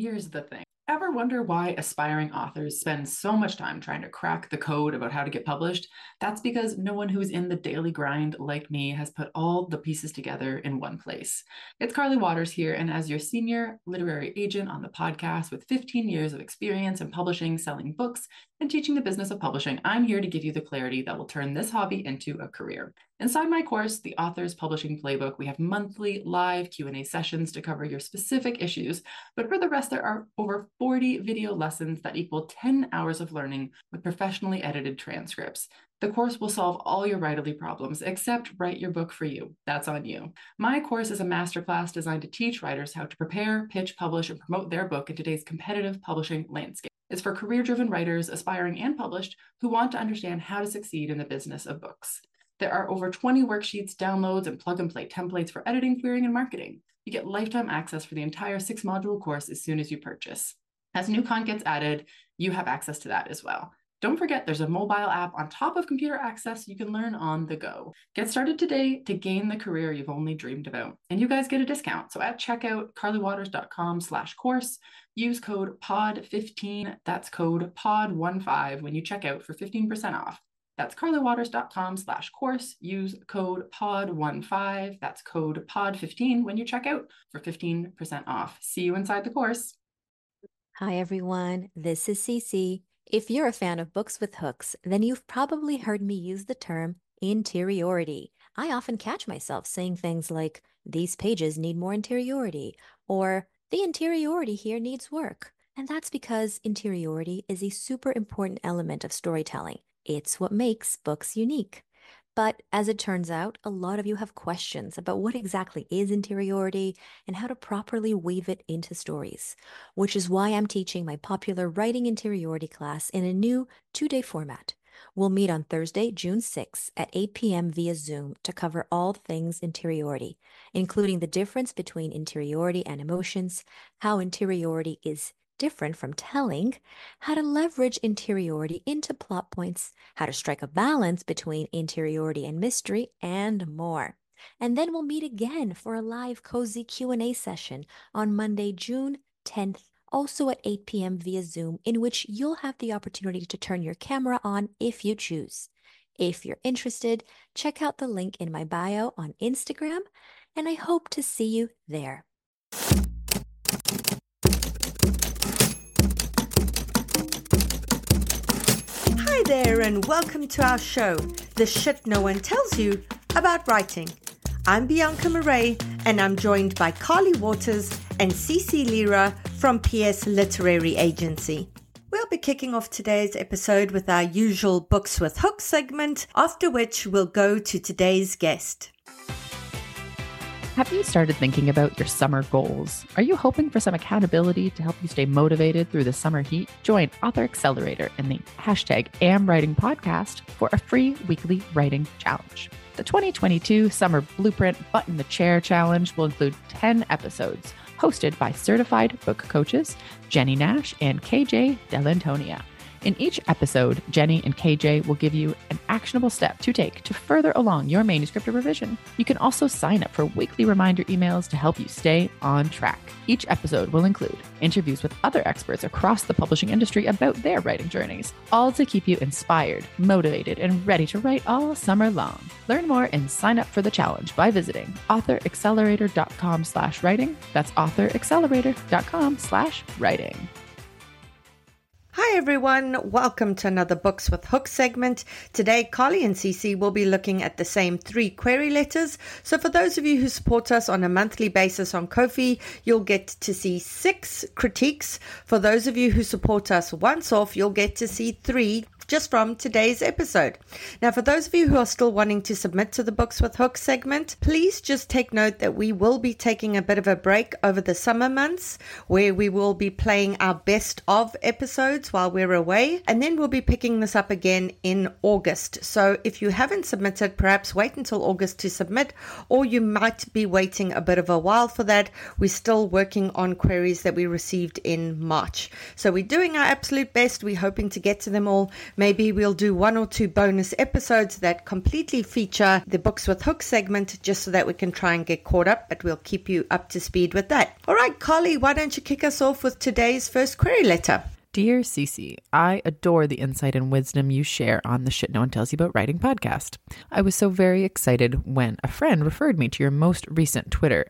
Here's the thing. Ever wonder why aspiring authors spend so much time trying to crack the code about how to get published? That's because no one who's in the daily grind like me has put all the pieces together in one place. It's Carly Waters here, and as your senior literary agent on the podcast with 15 years of experience in publishing, selling books, and teaching the business of publishing, I'm here to give you the clarity that will turn this hobby into a career. Inside my course, The Author's Publishing Playbook, we have monthly live Q&A sessions to cover your specific issues, but for the rest, there are over 40 video lessons that equal 10 hours of learning with professionally edited transcripts. The course will solve all your writerly problems, except write your book for you. That's on you. My course is a masterclass designed to teach writers how to prepare, pitch, publish, and promote their book in today's competitive publishing landscape. It's for career-driven writers, aspiring and published, who want to understand how to succeed in the business of books. There are over 20 worksheets, downloads, and plug-and-play templates for editing, querying, and marketing. You get lifetime access for the entire 6-module course as soon as you purchase. As new content gets added, you have access to that as well. Don't forget, there's a mobile app on top of computer access you can learn on the go. Get started today to gain the career you've only dreamed about. And you guys get a discount. So at checkout, carlywaters.com/course, use code POD15, that's code POD15 when you check out for 15% off. That's carlywaters.com/course. Use code POD15, that's code POD15 when you check out for 15% off. See you inside the course. Hi everyone, this is Cece. If you're a fan of books with hooks, then you've probably heard me use the term interiority. I often catch myself saying things like, these pages need more interiority, or the interiority here needs work. And that's because interiority is a super important element of storytelling. It's what makes books unique. But as it turns out, a lot of you have questions about what exactly is interiority and how to properly weave it into stories, which is why I'm teaching my popular Writing Interiority class in a new 2-day format. We'll meet on Thursday, June 6th at 8 p.m. via Zoom to cover all things interiority, including the difference between interiority and emotions, how interiority is different from telling, how to leverage interiority into plot points, how to strike a balance between interiority and mystery, and more. And then we'll meet again for a live cozy Q&A session on Monday, June 10th, also at 8 p.m. via Zoom, in which you'll have the opportunity to turn your camera on if you choose. If you're interested, check out the link in my bio on Instagram, and I hope to see you there. Hi there and welcome to our show, The Shit No One Tells You About Writing. I'm Bianca Murray and I'm joined by Carly Waters and Cece Lira from PS Literary Agency. We'll be kicking off today's episode with our usual Books with Hooks segment, after which we'll go to today's guest. Have you started thinking about your summer goals? Are you hoping for some accountability to help you stay motivated through the summer heat? Join Author Accelerator and the #AmWriting podcast for a free weekly writing challenge. The 2022 Summer Blueprint Button the Chair Challenge will include 10 episodes hosted by certified book coaches Jenny Nash and KJ Delantonia. In each episode, Jenny and KJ will give you an actionable step to take to further along your manuscript revision. You can also sign up for weekly reminder emails to help you stay on track. Each episode will include interviews with other experts across the publishing industry about their writing journeys, all to keep you inspired, motivated, and ready to write all summer long. Learn more and sign up for the challenge by visiting authoraccelerator.com/writing. That's authoraccelerator.com/writing. Hi everyone, welcome to another Books with Hooks segment. Today, Carly and Cece will be looking at the same 3 query letters. So for those of you who support us on a monthly basis on Ko-fi, you'll get to see 6 critiques. For those of you who support us once off, you'll get to see 3 just from today's episode. Now, for those of you who are still wanting to submit to the Books with Hooks segment, please just take note that we will be taking a bit of a break over the summer months, where we will be playing our best of episodes while we're away, and then we'll be picking this up again in August. So if you haven't submitted, perhaps wait until August to submit, or you might be waiting a bit of a while for that. We're still working on queries that we received in March. So we're doing our absolute best. We're hoping to get to them all. Maybe we'll do 1 or 2 bonus episodes that completely feature the Books with Hooks segment, just so that we can try and get caught up, but we'll keep you up to speed with that. All right, Carly, why don't you kick us off with today's first query letter? Dear Cece, I adore the insight and wisdom you share on the Shit No One Tells You About Writing podcast. I was so very excited when a friend referred me to your most recent Twitter,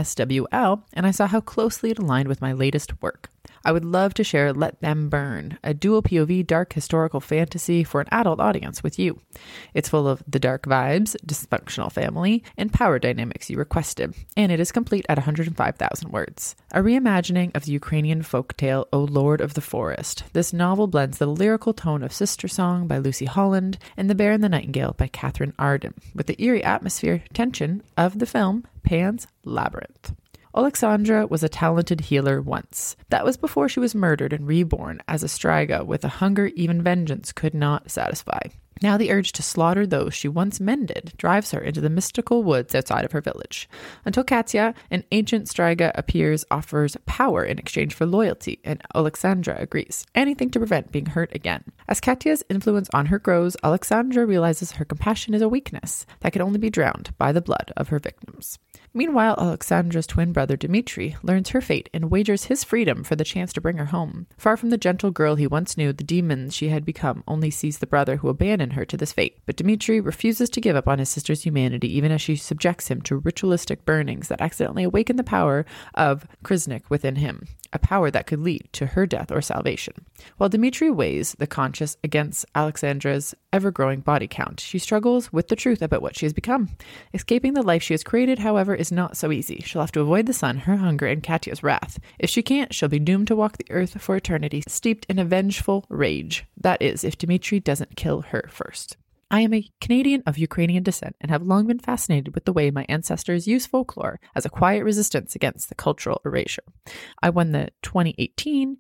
MSWL, and I saw how closely it aligned with my latest work. I would love to share Let Them Burn, a dual POV dark historical fantasy for an adult audience with you. It's full of the dark vibes, dysfunctional family, and power dynamics you requested, and it is complete at 105,000 words. A reimagining of the Ukrainian folktale O Lord of the Forest, this novel blends the lyrical tone of Sister Song by Lucy Holland and The Bear and the Nightingale by Catherine Arden, with the eerie atmosphere tension of the film Pan's Labyrinth. Alexandra was a talented healer once. That was before she was murdered and reborn as a Striga with a hunger even vengeance could not satisfy. Now the urge to slaughter those she once mended drives her into the mystical woods outside of her village. Until Katya, an ancient Striga, appears, offers power in exchange for loyalty, and Alexandra agrees. Anything to prevent being hurt again. As Katya's influence on her grows, Alexandra realizes her compassion is a weakness that can only be drowned by the blood of her victims. Meanwhile, Alexandra's twin brother Dmitri learns her fate and wagers his freedom for the chance to bring her home. Far from the gentle girl he once knew, the demon she had become only sees the brother who abandoned her to this fate. But Dmitri refuses to give up on his sister's humanity even as she subjects him to ritualistic burnings that accidentally awaken the power of Kriznik within him, a power that could lead to her death or salvation. While Dmitri weighs the conscious against Alexandra's ever-growing body count, she struggles with the truth about what she has become. Escaping the life she has created, however, is not so easy. She'll have to avoid the sun, her hunger, and Katya's wrath. If she can't, she'll be doomed to walk the earth for eternity, steeped in a vengeful rage. That is, if Dmitri doesn't kill her first. I am a Canadian of Ukrainian descent and have long been fascinated with the way my ancestors used folklore as a quiet resistance against the cultural erasure. I won the 2018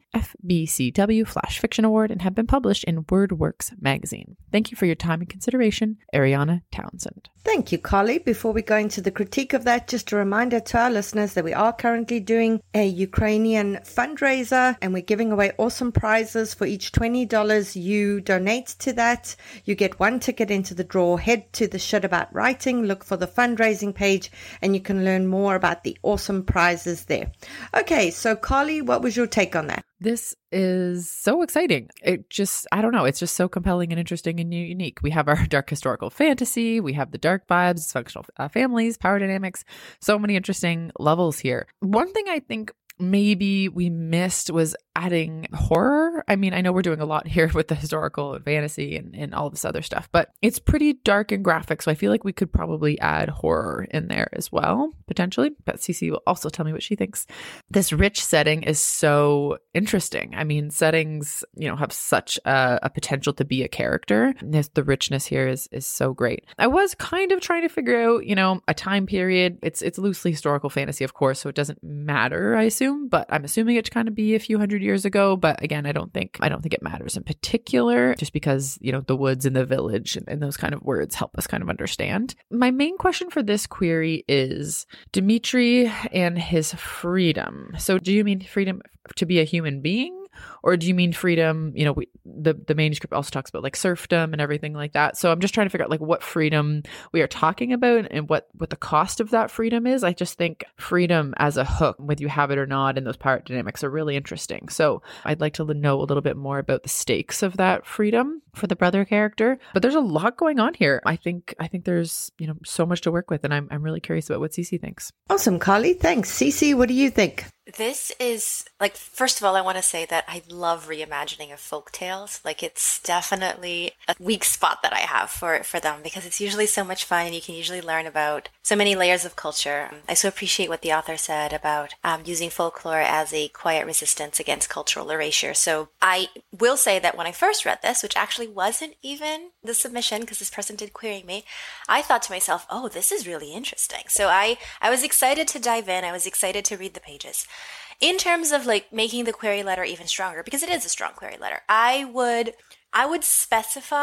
FBCW Flash Fiction Award and have been published in WordWorks magazine. Thank you for your time and consideration, Ariana Townsend. Thank you, Carly. Before we go into the critique of that, just a reminder to our listeners that we are currently doing a Ukrainian fundraiser and we're giving away awesome prizes. For each $20 you donate to that, you get 1 ticket into the draw. Head to the Shit About Writing, look for the fundraising page, and you can learn more about the awesome prizes there. Okay, so Carly, what was your take on that? This is so exciting. I don't know. It's just so compelling and interesting and unique. We have our dark historical fantasy. We have the dark vibes, dysfunctional families, power dynamics, so many interesting levels here. One thing I think maybe we missed was adding horror. I mean, I know we're doing a lot here with the historical and fantasy and all this other stuff, but it's pretty dark and graphic. So I feel like we could probably add horror in there as well, potentially. But Cece will also tell me what she thinks. This rich setting is so interesting. I mean, settings, have such a potential to be a character. The richness here is so great. I was kind of trying to figure out, a time period. It's loosely historical fantasy, of course, so it doesn't matter, I assume, but I'm assuming it to kind of be a few hundred years ago. But again, I don't think it matters in particular, just because, the woods and the village and those kind of words help us kind of understand. My main question for this query is Dmitri and his freedom. So do you mean freedom to be a human being? Or do you mean freedom? The manuscript also talks about like serfdom and everything like that. So I'm just trying to figure out like what freedom we are talking about and what the cost of that freedom is. I just think freedom as a hook, whether you have it or not, and those power dynamics are really interesting. So I'd like to know a little bit more about the stakes of that freedom for the brother character. But there's a lot going on here. I think there's so much to work with, and I'm really curious about what Cece thinks. Awesome, Carly. Thanks. Cece, what do you think? This is, first of all, I want to say that I love reimagining of folk tales. It's definitely a weak spot that I have for them, because it's usually so much fun and you can usually learn about so many layers of culture. I so appreciate what the author said about using folklore as a quiet resistance against cultural erasure. So I will say that when I first read this, which actually wasn't even the submission because this person did query me, I thought to myself, oh, this is really interesting. So I was excited to dive in. I was excited to read the pages. In terms of making the query letter even stronger, because it is a strong query letter, I would specify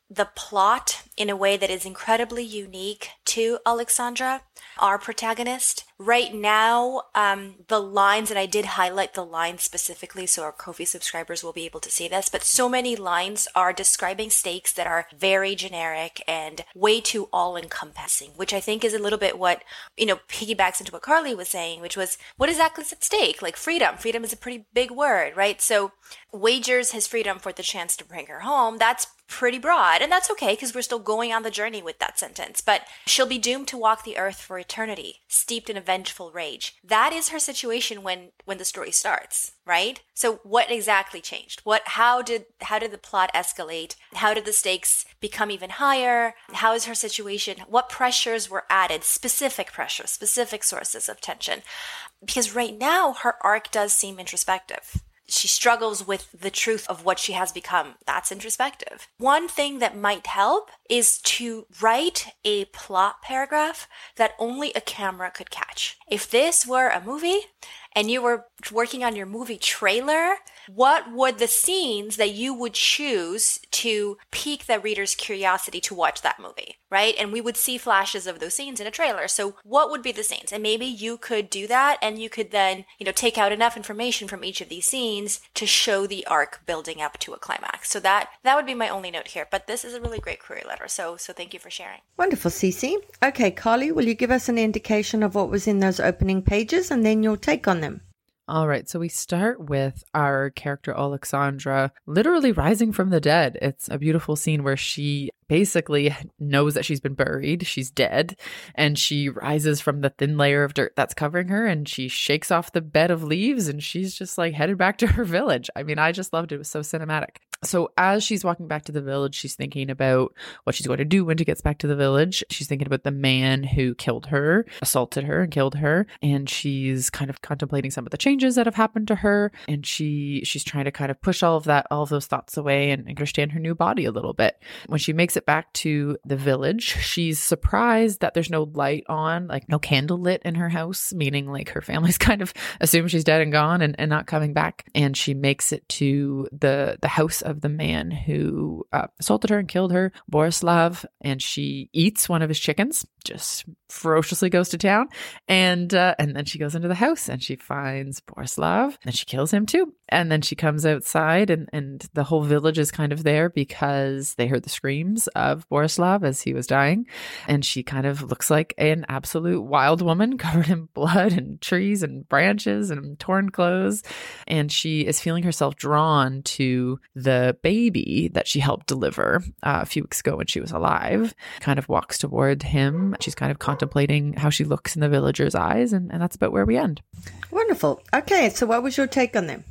the plot in a way that is incredibly unique to Alexandra, our protagonist. Right now, the lines, and I did highlight the lines specifically so our Ko-fi subscribers will be able to see this, but so many lines are describing stakes that are very generic and way too all-encompassing, which I think is a little bit what, piggybacks into what Carly was saying, which was, what exactly is at stake? Like freedom. Freedom is a pretty big word, right? So wagers his freedom for the chance to bring her home. That's pretty broad, and that's okay because we're still going on the journey with that sentence. But she'll be doomed to walk the earth for eternity, steeped in a vengeful rage. That is her situation when the story starts, right? So what exactly changed? How did the plot escalate? How did the stakes become even higher? How is her situation? What pressures were added? Specific pressures, specific sources of tension. Because right now her arc does seem introspective. She struggles with the truth of what she has become. That's introspective. One thing that might help is to write a plot paragraph that only a camera could catch. If this were a movie and you were working on your movie trailer, what would the scenes that you would choose to pique the reader's curiosity to watch that movie, right? And we would see flashes of those scenes in a trailer. So what would be the scenes? And maybe you could do that, and you could then, take out enough information from each of these scenes to show the arc building up to a climax. So that would be my only note here. But this is a really great query letter. So thank you for sharing. Wonderful, Cece. Okay, Carly, will you give us an indication of what was in those opening pages and then your take on them? All right, so we start with our character Alexandra literally rising from the dead. It's a beautiful scene where she basically knows that she's been buried, she's dead, and she rises from the thin layer of dirt that's covering her, and she shakes off the bed of leaves, and she's just like headed back to her village. I mean, I just loved it. It was so cinematic. So as she's walking back to the village, she's thinking about what she's going to do when she gets back to the village. She's thinking about the man who killed her, assaulted her and killed her. And she's kind of contemplating some of the changes that have happened to her. And she's trying to kind of push all of those thoughts away and understand her new body a little bit. When she makes it back to the village, she's surprised that there's no light on, like no candle lit in her house, meaning like her family's kind of assumed she's dead and gone and not coming back. And she makes it to the house of the man who assaulted her and killed her, Borislav, and she eats one of his chickens, just ferociously goes to town, and then she goes into the house and she finds Borislav and she kills him too. And then she comes outside and the whole village is kind of there because they heard the screams of Borislav as he was dying. And she kind of looks like an absolute wild woman covered in blood and trees and branches and torn clothes. And she is feeling herself drawn to the baby that she helped deliver a few weeks ago when she was alive. Kind of walks toward him. She's kind of contemplating how she looks in the villagers' eyes. And that's about where we end. Wonderful. Okay, so what was your take on them?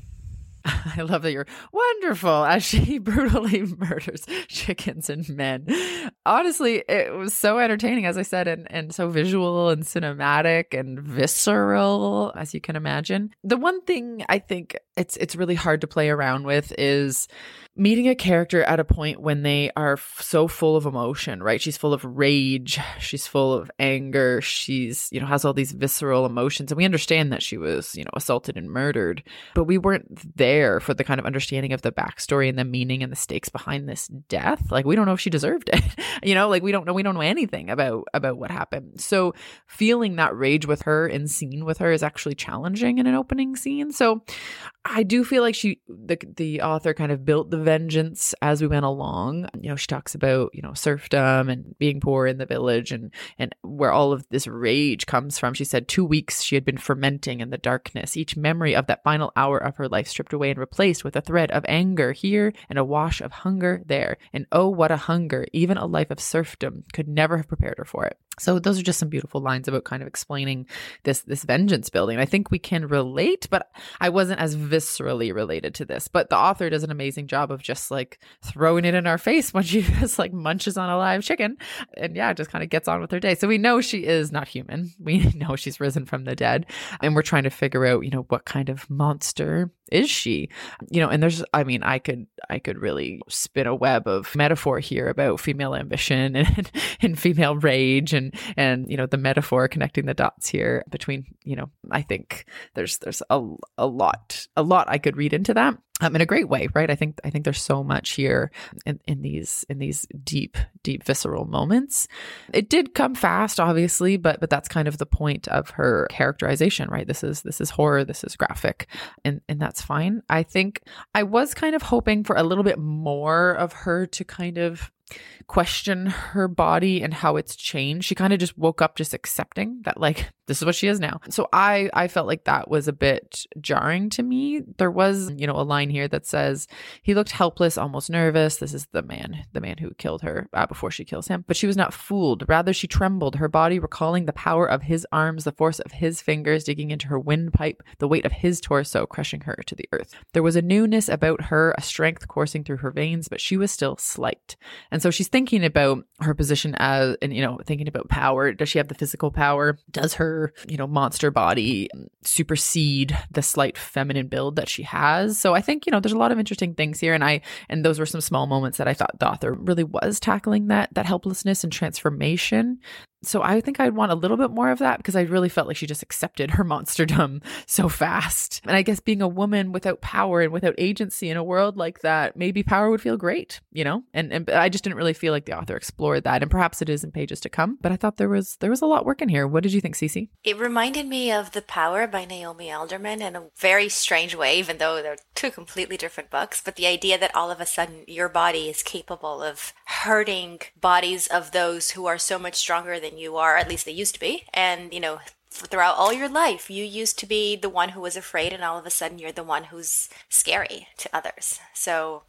I love that you're wonderful as she brutally murders chickens and men. Honestly, it was so entertaining, as I said, and so visual and cinematic and visceral, as you can imagine. The one thing I think it's really hard to play around with is meeting a character at a point when they are so full of emotion, right? She's full of rage. She's full of anger. She's, has all these visceral emotions. And we understand that she was, assaulted and murdered, but we weren't there for the kind of understanding of the backstory and the meaning and the stakes behind this death. Like, we don't know if she deserved it, we don't know anything about what happened. So feeling that rage with her and scene with her is actually challenging in an opening scene. So I do feel like the author kind of built the vengeance as we went along. She talks about, serfdom and being poor in the village and where all of this rage comes from. She said 2 weeks she had been fermenting in the darkness, each memory of that final hour of her life stripped away and replaced with a thread of anger here and a wash of hunger there. And oh, what a hunger. Even a life of serfdom could never have prepared her for it. So those are just some beautiful lines about kind of explaining this vengeance building. I think we can relate, but I wasn't as viscerally related to this. But the author does an amazing job of just like throwing it in our face when she just like munches on a live chicken and just kind of gets on with her day. So we know she is not human. We know she's risen from the dead, and we're trying to figure out, what kind of monster is she? And there's, I could really spin a web of metaphor here about female ambition and female rage and the metaphor connecting the dots here between, I think there's a lot I could read into that. in a great way, right? I think there's so much here in these deep visceral moments. It did come fast, obviously, but that's kind of the point of her characterization, right? This is horror, this is graphic, and that's fine. I think I was kind of hoping for a little bit more of her to kind of question her body and how it's changed. She kind of just woke up just accepting that, like, this is what she is now. So I felt like that was a bit jarring to me. There was, a line here that says, he looked helpless, almost nervous. This is the man who killed her before she kills him. But she was not fooled. Rather, she trembled, her body recalling the power of his arms, the force of his fingers digging into her windpipe, the weight of his torso crushing her to the earth. There was a newness about her, a strength coursing through her veins, but she was still slight. And so she's thinking about her position as, and, thinking about power. Does she have the physical power? Does her, monster body supersede the slight feminine build that she has? So I think, there's a lot of interesting things here. And those were some small moments that I thought the author really was tackling that helplessness and transformation. So I think I'd want a little bit more of that, because I really felt like she just accepted her monsterdom so fast. And I guess being a woman without power and without agency in a world like that, maybe power would feel great, and I just didn't really feel like the author explored that. And perhaps it is in pages to come, but I thought there was a lot working here. What did you think, Cece? It reminded me of The Power by Naomi Alderman in a very strange way, even though they're two completely different books. But the idea that all of a sudden your body is capable of hurting bodies of those who are so much stronger than you are, at least they used to be. And, throughout all your life, you used to be the one who was afraid, and all of a sudden you're the one who's scary to others. So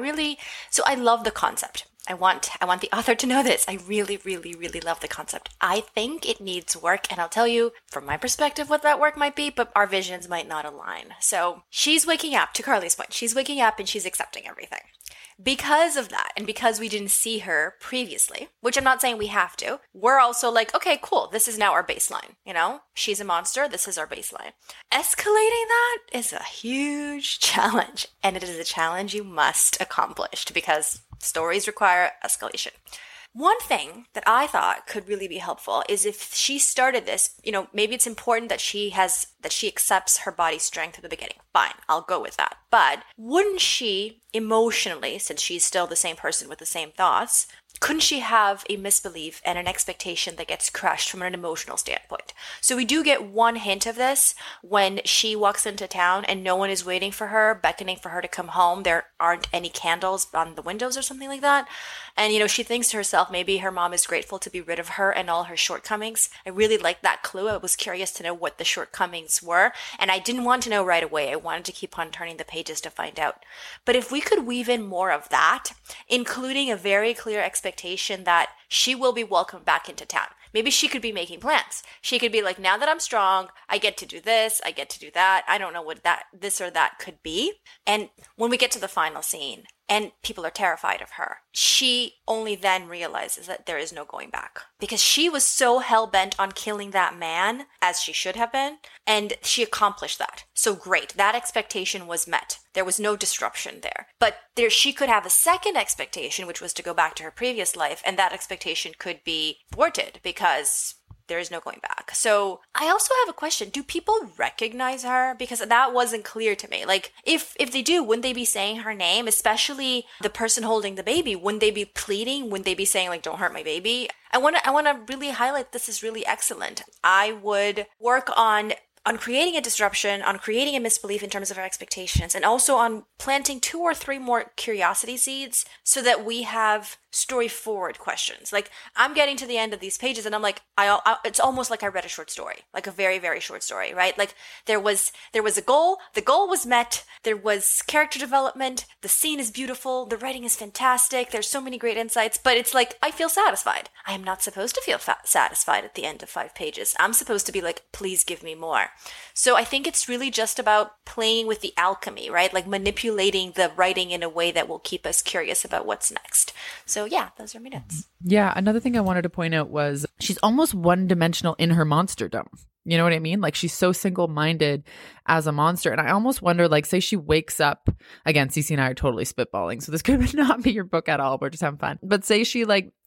I love the concept. I want the author to know this. I really, really, really love the concept. I think it needs work, and I'll tell you from my perspective what that work might be, but our visions might not align. So she's waking up, to Carly's point. She's waking up and she's accepting everything. Because of that, and because we didn't see her previously, which I'm not saying we have to, we're also like, okay, cool, this is now our baseline. She's a monster, this is our baseline. Escalating that is a huge challenge, and it is a challenge you must accomplish, because stories require escalation. One thing that I thought could really be helpful is if she started this, maybe it's important that she accepts her body's strength at the beginning. Fine, I'll go with that. But wouldn't she emotionally, since she's still the same person with the same thoughts, couldn't she have a misbelief and an expectation that gets crushed from an emotional standpoint? So we do get one hint of this when she walks into town and no one is waiting for her, beckoning for her to come home. There aren't any candles on the windows or something like that. And, she thinks to herself, maybe her mom is grateful to be rid of her and all her shortcomings. I really liked that clue. I was curious to know what the shortcomings were. And I didn't want to know right away. I wanted to keep on turning the pages to find out. But if we could weave in more of that, including a very clear expectation that she will be welcomed back into town. Maybe she could be making plans. She could be like, now that I'm strong, I get to do this, I get to do that. I don't know what this or that could be. And when we get to the final scene and people are terrified of her, she only then realizes that there is no going back, because she was so hell-bent on killing that man, as she should have been, and she accomplished that. So great. That expectation was met. There was no disruption there. But she could have a second expectation, which was to go back to her previous life, and that expectation could be thwarted because there is no going back. So I also have a question. Do people recognize her? Because that wasn't clear to me. Like, if they do, wouldn't they be saying her name? Especially the person holding the baby. Wouldn't they be pleading? Wouldn't they be saying, like, don't hurt my baby? I want to really highlight this is really excellent. I would work on creating a disruption, on creating a misbelief in terms of our expectations, and also on planting 2 or 3 more curiosity seeds so that we have story forward questions. Like, I'm getting to the end of these pages and I'm like, it's almost like I read a short story, like a very, very short story, right? Like there was a goal, the goal was met, there was character development, the scene is beautiful, the writing is fantastic, there's so many great insights, but it's like, I feel satisfied. I am not supposed to feel satisfied at the end of 5 pages. I'm supposed to be like, please give me more. So I think it's really just about playing with the alchemy, right? Like manipulating the writing in a way that will keep us curious about what's next. So yeah, those are my notes. Yeah. Another thing I wanted to point out was she's almost one-dimensional in her monsterdom. You know what I mean? Like she's so single-minded as a monster. And I almost wonder, like, say she wakes up, again, Cece and I are totally spitballing, so this could not be your book at all. We're just having fun. But say she like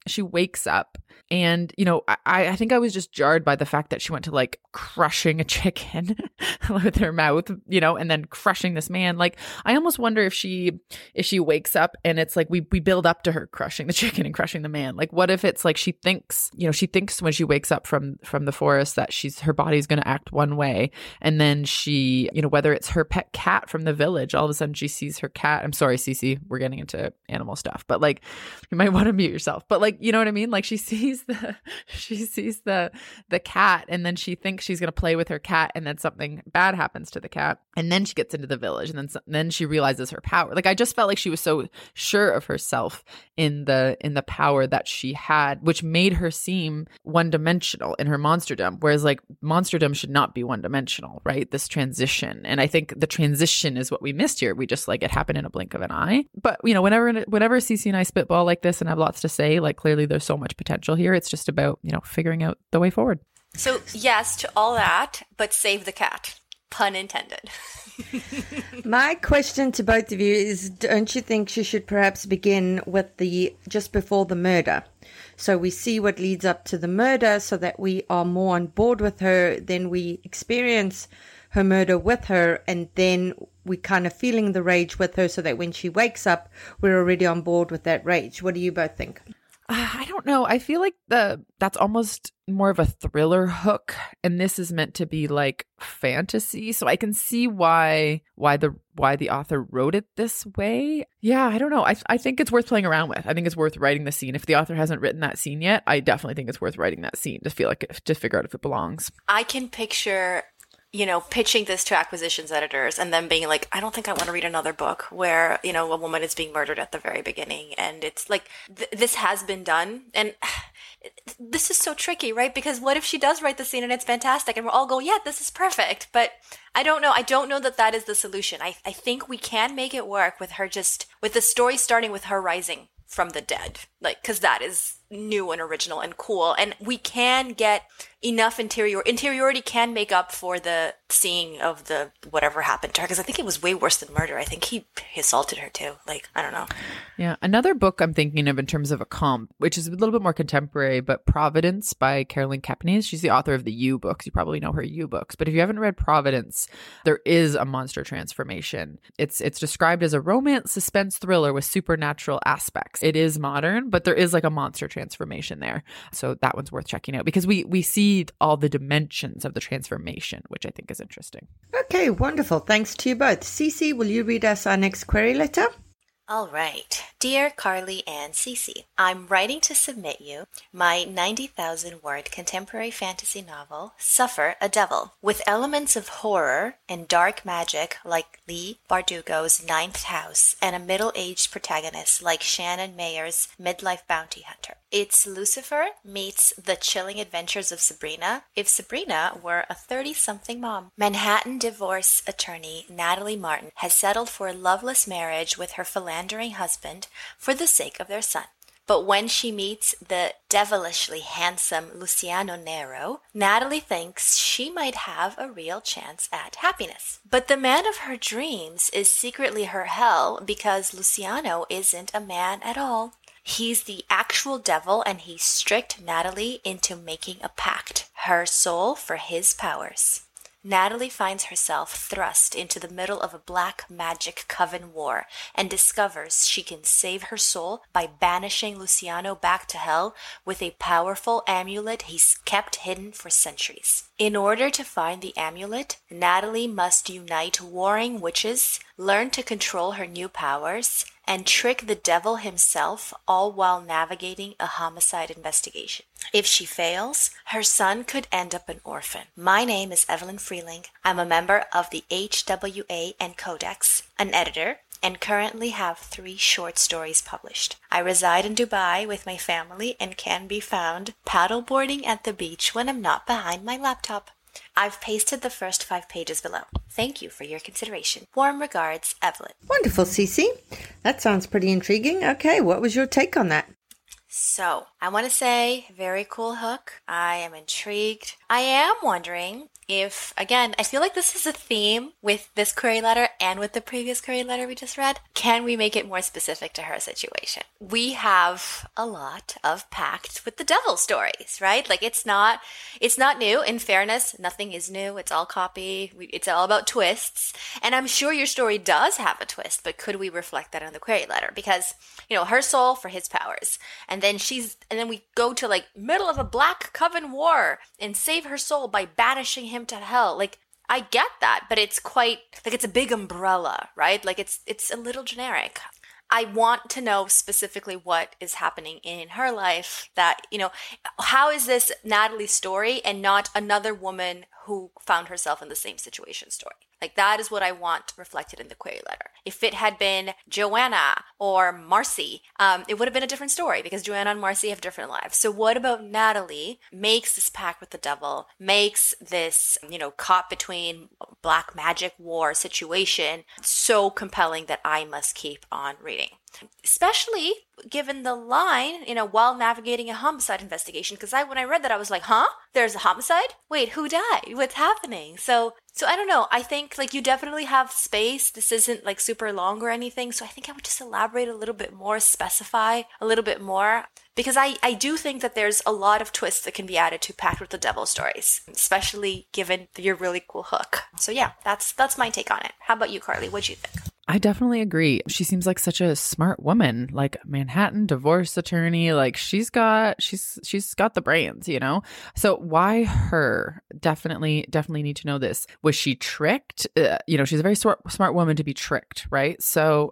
she wakes up and, I think I was just jarred by the fact that she went to like crushing a chicken with her mouth, and then crushing this man. Like, I almost wonder if she wakes up and it's like we build up to her crushing the chicken and crushing the man. Like, what if it's like she thinks when she wakes up from the forest that her body's going to act one way, and then she, whether it's her pet cat from the village, all of a sudden she sees her cat. I'm sorry, Cece, we're getting into animal stuff, but like, you might want to mute yourself. But like, you know what I mean? Like, she sees the cat, and then she thinks she's going to play with her cat, and then something bad happens to the cat, and then she gets into the village, and then she realizes her power. Like, I just felt like she was so sure of herself in the power that she had, which made her seem one-dimensional in her monsterdom, whereas like monsterdom should not be one-dimensional, right? This transition. And I think the transition is what we missed here. We just like, it happened in a blink of an eye. But whenever Cece and I spitball like this and have lots to say, like, clearly there's so much potential here. It's just about, figuring out the way forward. So yes to all that, but save the cat. Pun intended. My question to both of you is, don't you think she should perhaps begin with just before the murder? So we see what leads up to the murder so that we are more on board with her. Then we experience her murder with her, and then we kind of feeling the rage with her so that when she wakes up, we're already on board with that rage. What do you both think? I don't know. I feel like that's almost more of a thriller hook, and this is meant to be like fantasy. So I can see why the author wrote it this way. Yeah, I don't know. I think it's worth playing around with. I think it's worth writing the scene. If the author hasn't written that scene yet, I definitely think it's worth writing that scene to figure out if it belongs. I can picture pitching this to acquisitions editors and then being like, I don't think I want to read another book where, a woman is being murdered at the very beginning. And it's like, this has been done. And this is so tricky, right? Because what if she does write the scene and it's fantastic and we'll all go, yeah, this is perfect. But I don't know. I don't know that is the solution. I think we can make it work with her with the story starting with her rising from the dead, like, because that is new and original and cool, and we can get enough interiority can make up for the seeing of the whatever happened to her, because I think it was way worse than murder. I think he assaulted her too. Like, I don't know. Yeah, another book I'm thinking of in terms of a comp, which is a little bit more contemporary, but Providence by Caroline Kepnes. She's the author of the You books. You probably know her You books, but if you haven't read Providence, there is a monster transformation. It's described as a romance suspense thriller with supernatural aspects. It is modern, but there is like a monster transformation there. So that one's worth checking out because we see all the dimensions of the transformation, which I think is interesting. Okay, wonderful. Thanks to you both. Cece, will you read us our next query letter? All right. Dear Carly and Cece, I'm writing to submit you my 90,000 word contemporary fantasy novel, Suffer a Devil, with elements of horror and dark magic like Leigh Bardugo's Ninth House and a middle-aged protagonist like Shannon Mayer's Midlife Bounty Hunter. It's Lucifer meets the chilling adventures of Sabrina if Sabrina were a 30-something mom. Manhattan divorce attorney Natalie Martin has settled for a loveless marriage with her philandering husband for the sake of their son. But when she meets the devilishly handsome Luciano Nero, Natalie thinks she might have a real chance at happiness. But the man of her dreams is secretly her hell because Luciano isn't a man at all. He's the actual devil, and he's tricked Natalie into making a pact, her soul for his powers. Natalie finds herself thrust into the middle of a black magic coven war and discovers she can save her soul by banishing Luciano back to hell with a powerful amulet he's kept hidden for centuries. In order to find the amulet, Natalie must unite warring witches, learn to control her new powers, and trick the devil himself, all while navigating a homicide investigation. If she fails, her son could end up an orphan. My name is Evelyn Freeling. I'm a member of the HWA and Codex, an editor, and currently have 3 short stories published. I reside in Dubai with my family and can be found paddleboarding at the beach when I'm not behind my laptop. I've pasted the first 5 pages below. Thank you for your consideration. Warm regards, Evelyn. Wonderful, Cece. That sounds pretty intriguing. Okay, what was your take on that? So, I want to say, very cool hook. I am intrigued. I am wondering if, again, I feel like this is a theme with this query letter and with the previous query letter we just read. Can we make it more specific to her situation? We have a lot of pact with the devil stories, right? Like it's not new. In fairness, nothing is new. It's all copy. It's all about twists. And I'm sure your story does have a twist, but could we reflect that in the query letter? Because, her soul for his powers. And then we go to like middle of a Black Coven war and save her soul by banishing him to hell. Like, I get that, but it's quite like it's a big umbrella, right? Like it's a little generic. I want to know specifically what is happening in her life that, how is this Natalie's story and not another woman who found herself in the same situation story? Like that is what I want reflected in the query letter. If it had been Joanna or Marcy, it would have been a different story because Joanna and Marcy have different lives. So what about Natalie makes this pact with the devil, makes this, caught between black magic war situation so compelling that I must keep on reading? Especially given the line, while navigating a homicide investigation. Because when I read that, I was like, huh? There's a homicide? Wait, who died? What's happening? So I don't know. I think like you definitely have space. This isn't like super long or anything. So I think I would just elaborate a little bit more, specify a little bit more. Because I do think that there's a lot of twists that can be added to Pact with the Devil stories, especially given your really cool hook. So yeah, that's my take on it. How about you, Carly? What'd you think? I definitely agree. She seems like such a smart woman, like Manhattan divorce attorney. Like she's got the brains, So why her? Definitely need to know this. Was she tricked? She's a very smart woman to be tricked, right? So,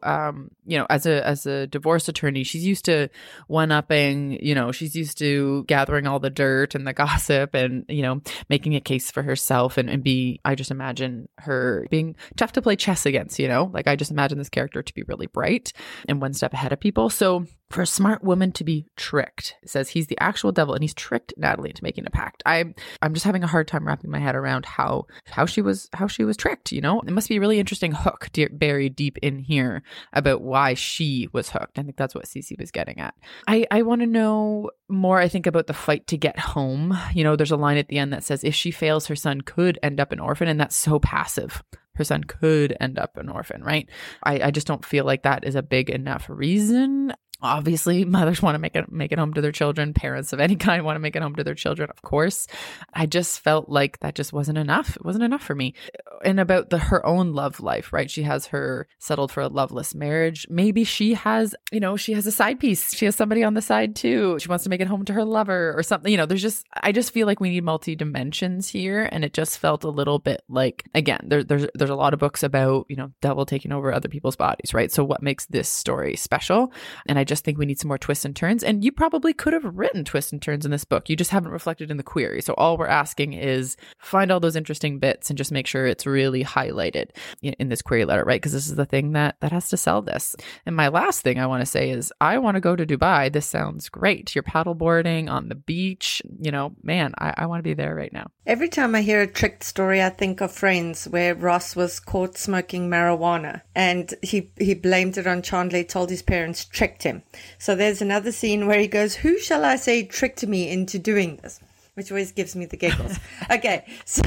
as a divorce attorney, she's used to one-upping. She's used to gathering all the dirt and the gossip, and making a case for herself, and I just imagine her being tough to play chess against. Like I just imagine this character to be really bright and one step ahead of people. So for a smart woman to be tricked, it says he's the actual devil and he's tricked Natalie into making a pact. I'm just having a hard time wrapping my head around how she was tricked. It must be a really interesting hook buried deep in here about why she was hooked. I think that's what Cece was getting at. I want to know more, I think, about the fight to get home. There's a line at the end that says if she fails, her son could end up an orphan, and that's so passive. Her son could end up an orphan, right? I just don't feel like that is a big enough reason. Obviously, mothers want to make it home to their children. Parents of any kind want to make it home to their children, of course. I just felt like that just wasn't enough. It wasn't enough for me. And about her own love life, right? She has her settled for a loveless marriage. Maybe she has, she has a side piece. She has somebody on the side too. She wants to make it home to her lover or something. I just feel like we need multi dimensions here. And it just felt a little bit like, again, there's a lot of books about, devil taking over other people's bodies, right? So what makes this story special? And I just think we need some more twists and turns. And you probably could have written twists and turns in this book. You just haven't reflected in the query. So all we're asking is find all those interesting bits and just make sure it's really highlighted in this query letter, right? Because this is the thing that has to sell this. And my last thing I want to say is I want to go to Dubai. This sounds great. You're paddleboarding on the beach. Man, I want to be there right now. Every time I hear a tricked story, I think of Friends, where Ross was caught smoking marijuana and he blamed it on Chandler, told his parents tricked him. So there's another scene where he goes, who shall I say tricked me into doing this? Which always gives me the giggles. Okay, so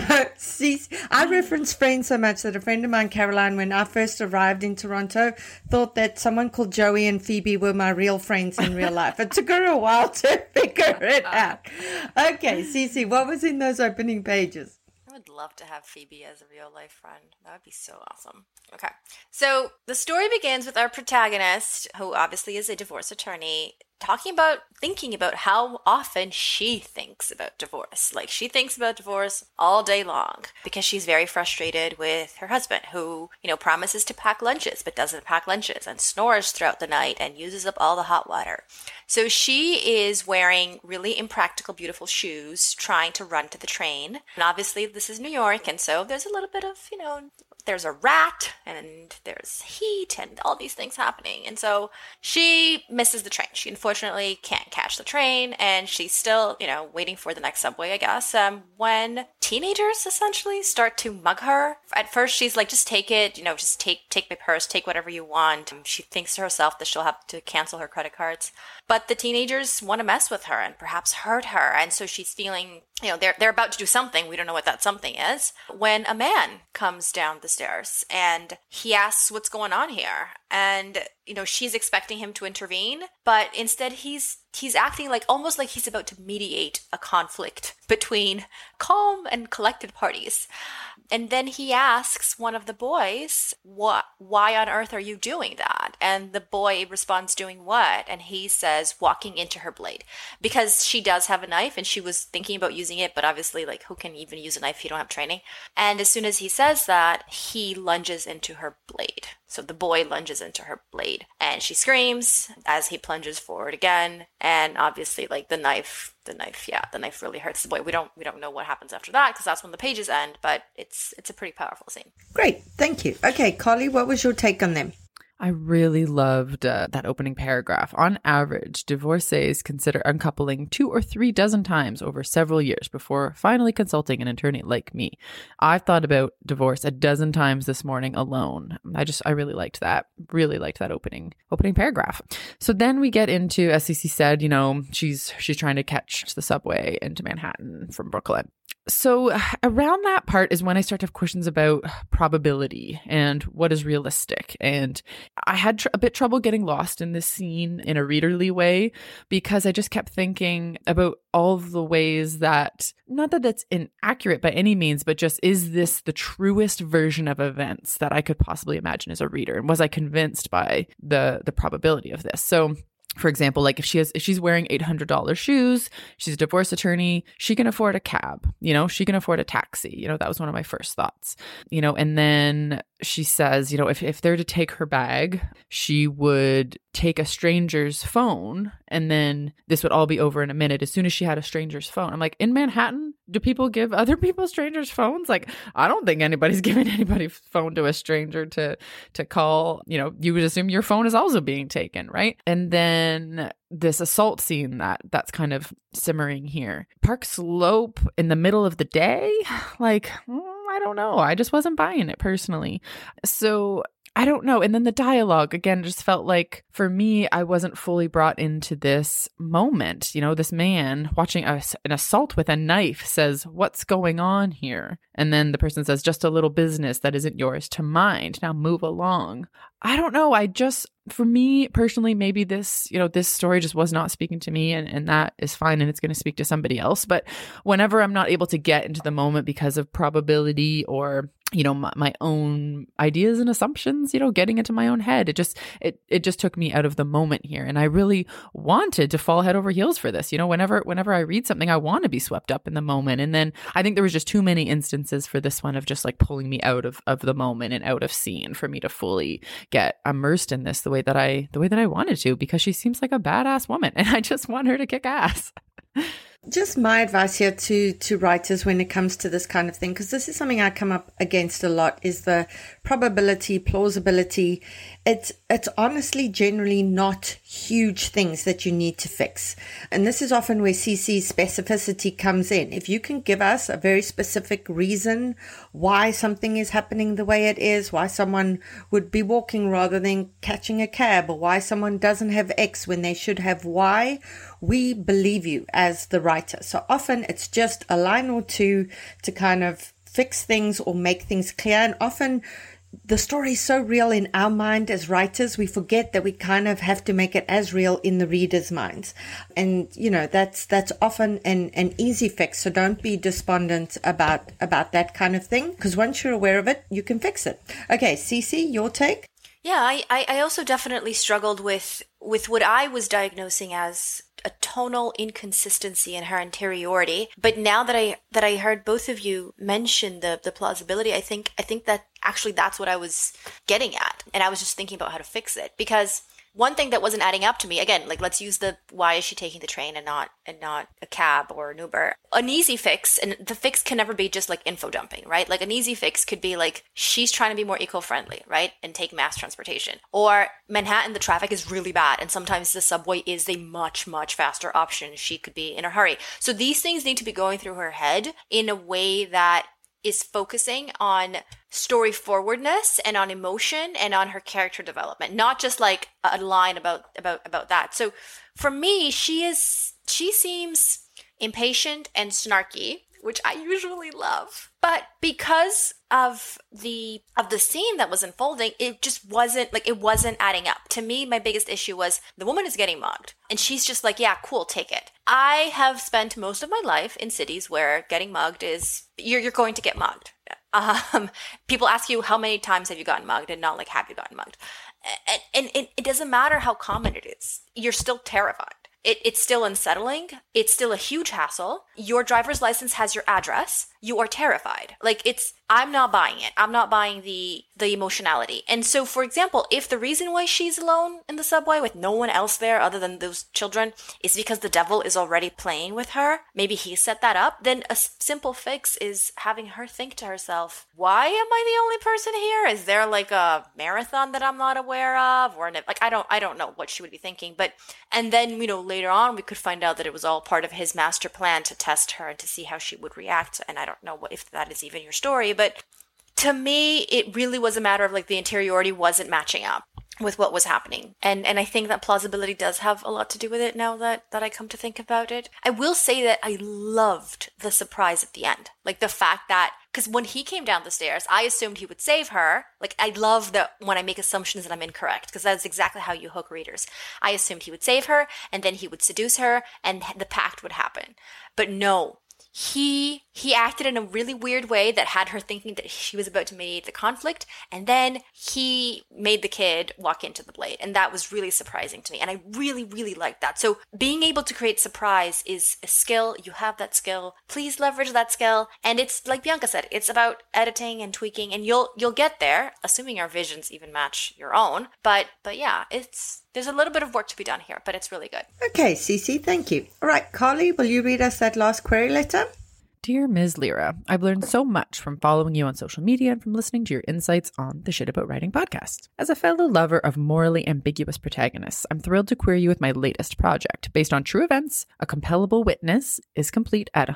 I reference Friends so much that a friend of mine, Caroline, when I first arrived in Toronto, thought that someone called Joey and Phoebe were my real friends in real life. It took her a while to figure it out. Okay, Cece, what was in those opening pages? I would love to have Phoebe as a real life friend. That would be so awesome. Okay. So the story begins with our protagonist, who obviously is a divorce attorney, thinking about how often she thinks about divorce. Like she thinks about divorce all day long because she's very frustrated with her husband who, promises to pack lunches but doesn't pack lunches and snores throughout the night and uses up all the hot water. So she is wearing really impractical, beautiful shoes, trying to run to the train. And obviously this is New York, and so there's a little bit of, there's a rat and there's heat and all these things happening. And so she misses the train. She unfortunately can't catch the train, and she's still, waiting for the next subway, I guess, when teenagers essentially start to mug her. At first, she's like, just take it, just take my purse, take whatever you want. She thinks to herself that she'll have to cancel her credit cards. But the teenagers want to mess with her and perhaps hurt her. And so she's feeling, they're about to do something. We don't know what that something is. When a man comes down the stairs and he asks what's going on here. And, she's expecting him to intervene. But instead, he's acting almost like he's about to mediate a conflict between calm and collected parties. And then he asks one of the boys, why on earth are you doing that? And the boy responds, doing what? And he says, walking into her blade. Because she does have a knife and she was thinking about using it, but obviously, who can even use a knife if you don't have training? And as soon as he says that, he lunges into her blade. So the boy lunges into her blade and she screams as he plunges forward again. And obviously, the knife really hurts the boy. We don't know what happens after that because that's when the pages end, but it's a pretty powerful scene. Great. Thank you. Okay, Carly, what was your take on them? I really loved that opening paragraph. On average, divorcees consider uncoupling 2 or 3 dozen times over several years before finally consulting an attorney like me. I've thought about divorce a dozen times this morning alone. I really liked that. Really liked that opening paragraph. So then we get into, as Cece said, she's trying to catch the subway into Manhattan from Brooklyn. So around that part is when I start to have questions about probability and what is realistic. And I had a bit trouble getting lost in this scene in a readerly way because I just kept thinking about all of the ways that, not that that's inaccurate by any means, but just, is this the truest version of events that I could possibly imagine as a reader? And was I convinced by the probability of this? So for example, if she's wearing $800 shoes, she's a divorce attorney, she can afford a cab, she can afford a taxi. That was one of my first thoughts, and then she says, if they're to take her bag, she would take a stranger's phone and then this would all be over in a minute as soon as she had a stranger's phone. I'm like, in Manhattan, do people give other people strangers' phones? I don't think anybody's giving anybody's phone to a stranger to call. You would assume your phone is also being taken, right? And then this assault scene that's kind of simmering here. Park Slope in the middle of the day? I don't know. I just wasn't buying it personally. So I don't know. And then the dialogue, again, just felt like, for me, I wasn't fully brought into this moment. This man watching an assault with a knife says, what's going on here? And then the person says, just a little business that isn't yours to mind. Now move along. I don't know. For me personally, maybe this story just was not speaking to me, and that is fine, and it's going to speak to somebody else. But whenever I'm not able to get into the moment because of probability or, my own ideas and assumptions, getting into my own head, it just took me out of the moment here. And I really wanted to fall head over heels for this. Whenever I read something, I want to be swept up in the moment. And then I think there was just too many instances for this one of just pulling me out of the moment and out of scene for me to fully get immersed in this the way that I wanted to, because she seems like a badass woman and I just want her to kick ass. Just my advice here to writers when it comes to this kind of thing, because this is something I come up against a lot, is the probability, plausibility. It's honestly generally not huge things that you need to fix. And this is often where CC's specificity comes in. If you can give us a very specific reason why something is happening the way it is, why someone would be walking rather than catching a cab, or why someone doesn't have X when they should have Y, we believe you as the writer. So often it's just a line or two to kind of fix things or make things clear. And often the story is so real in our mind as writers, we forget that we kind of have to make it as real in the reader's minds. And, that's often an easy fix. So don't be despondent about that kind of thing, because once you're aware of it, you can fix it. Okay, Cece, your take? Yeah, I also definitely struggled with what I was diagnosing as a tonal inconsistency in her interiority. But now that I heard both of you mention the plausibility, I think that actually that's what I was getting at. And I was just thinking about how to fix it, because one thing that wasn't adding up to me, again, like let's use the why is she taking the train and not a cab or an Uber? An easy fix, and the fix can never be just like info dumping, right? Like an easy fix could be like she's trying to be more eco-friendly, right? And take mass transportation. Or Manhattan, the traffic is really bad, and sometimes the subway is a much, much faster option. She could be in a hurry. So these things need to be going through her head in a way that is focusing on story forwardness and on emotion and on her character development, not just like a line about that. So for me, she seems impatient and snarky, which I usually love. But because of the scene that was unfolding, it just wasn't adding up. To me, my biggest issue was the woman is getting mugged and she's just like, yeah, cool, take it. I have spent most of my life in cities where getting mugged is, you're going to get mugged. People ask you, how many times have you gotten mugged, and not like, have you gotten mugged? And it doesn't matter how common it is. You're still terrified. It's still unsettling. It's still a huge hassle. Your driver's license has your address. You are terrified. Like I'm not buying it. I'm not buying the emotionality. And so, for example, if the reason why she's alone in the subway with no one else there other than those children is because the devil is already playing with her, maybe he set that up, then a simple fix is having her think to herself, why am I the only person here? Is there like a marathon that I'm not aware of? Or like, I don't know what she would be thinking. And then, later on, we could find out that it was all part of his master plan to test her and to see how she would react. And I don't know if that is even your story, but to me, it really was a matter of like the interiority wasn't matching up with what was happening. And I think that plausibility does have a lot to do with it now that I come to think about it. I will say that I loved the surprise at the end. Like the fact that, because when he came down the stairs, I assumed he would save her. Like I love that when I make assumptions that I'm incorrect, because that's exactly how you hook readers. I assumed he would save her and then he would seduce her and the pact would happen. But no. He acted in a really weird way that had her thinking that she was about to mediate the conflict, and then he made the kid walk into the blade, and that was really surprising to me, and I really, really liked that. So being able to create surprise is a skill. You have that skill. Please leverage that skill, and it's like Bianca said, it's about editing and tweaking, and you'll get there, assuming our visions even match your own. But yeah, there's a little bit of work to be done here, but it's really good. Okay, Cece, thank you. All right, Carly, will you read us that last query letter? Dear Ms. Lyra, I've learned so much from following you on social media and from listening to your insights on the Shit About Writing podcast. As a fellow lover of morally ambiguous protagonists, I'm thrilled to query you with my latest project. Based on true events, A Compellable Witness is complete at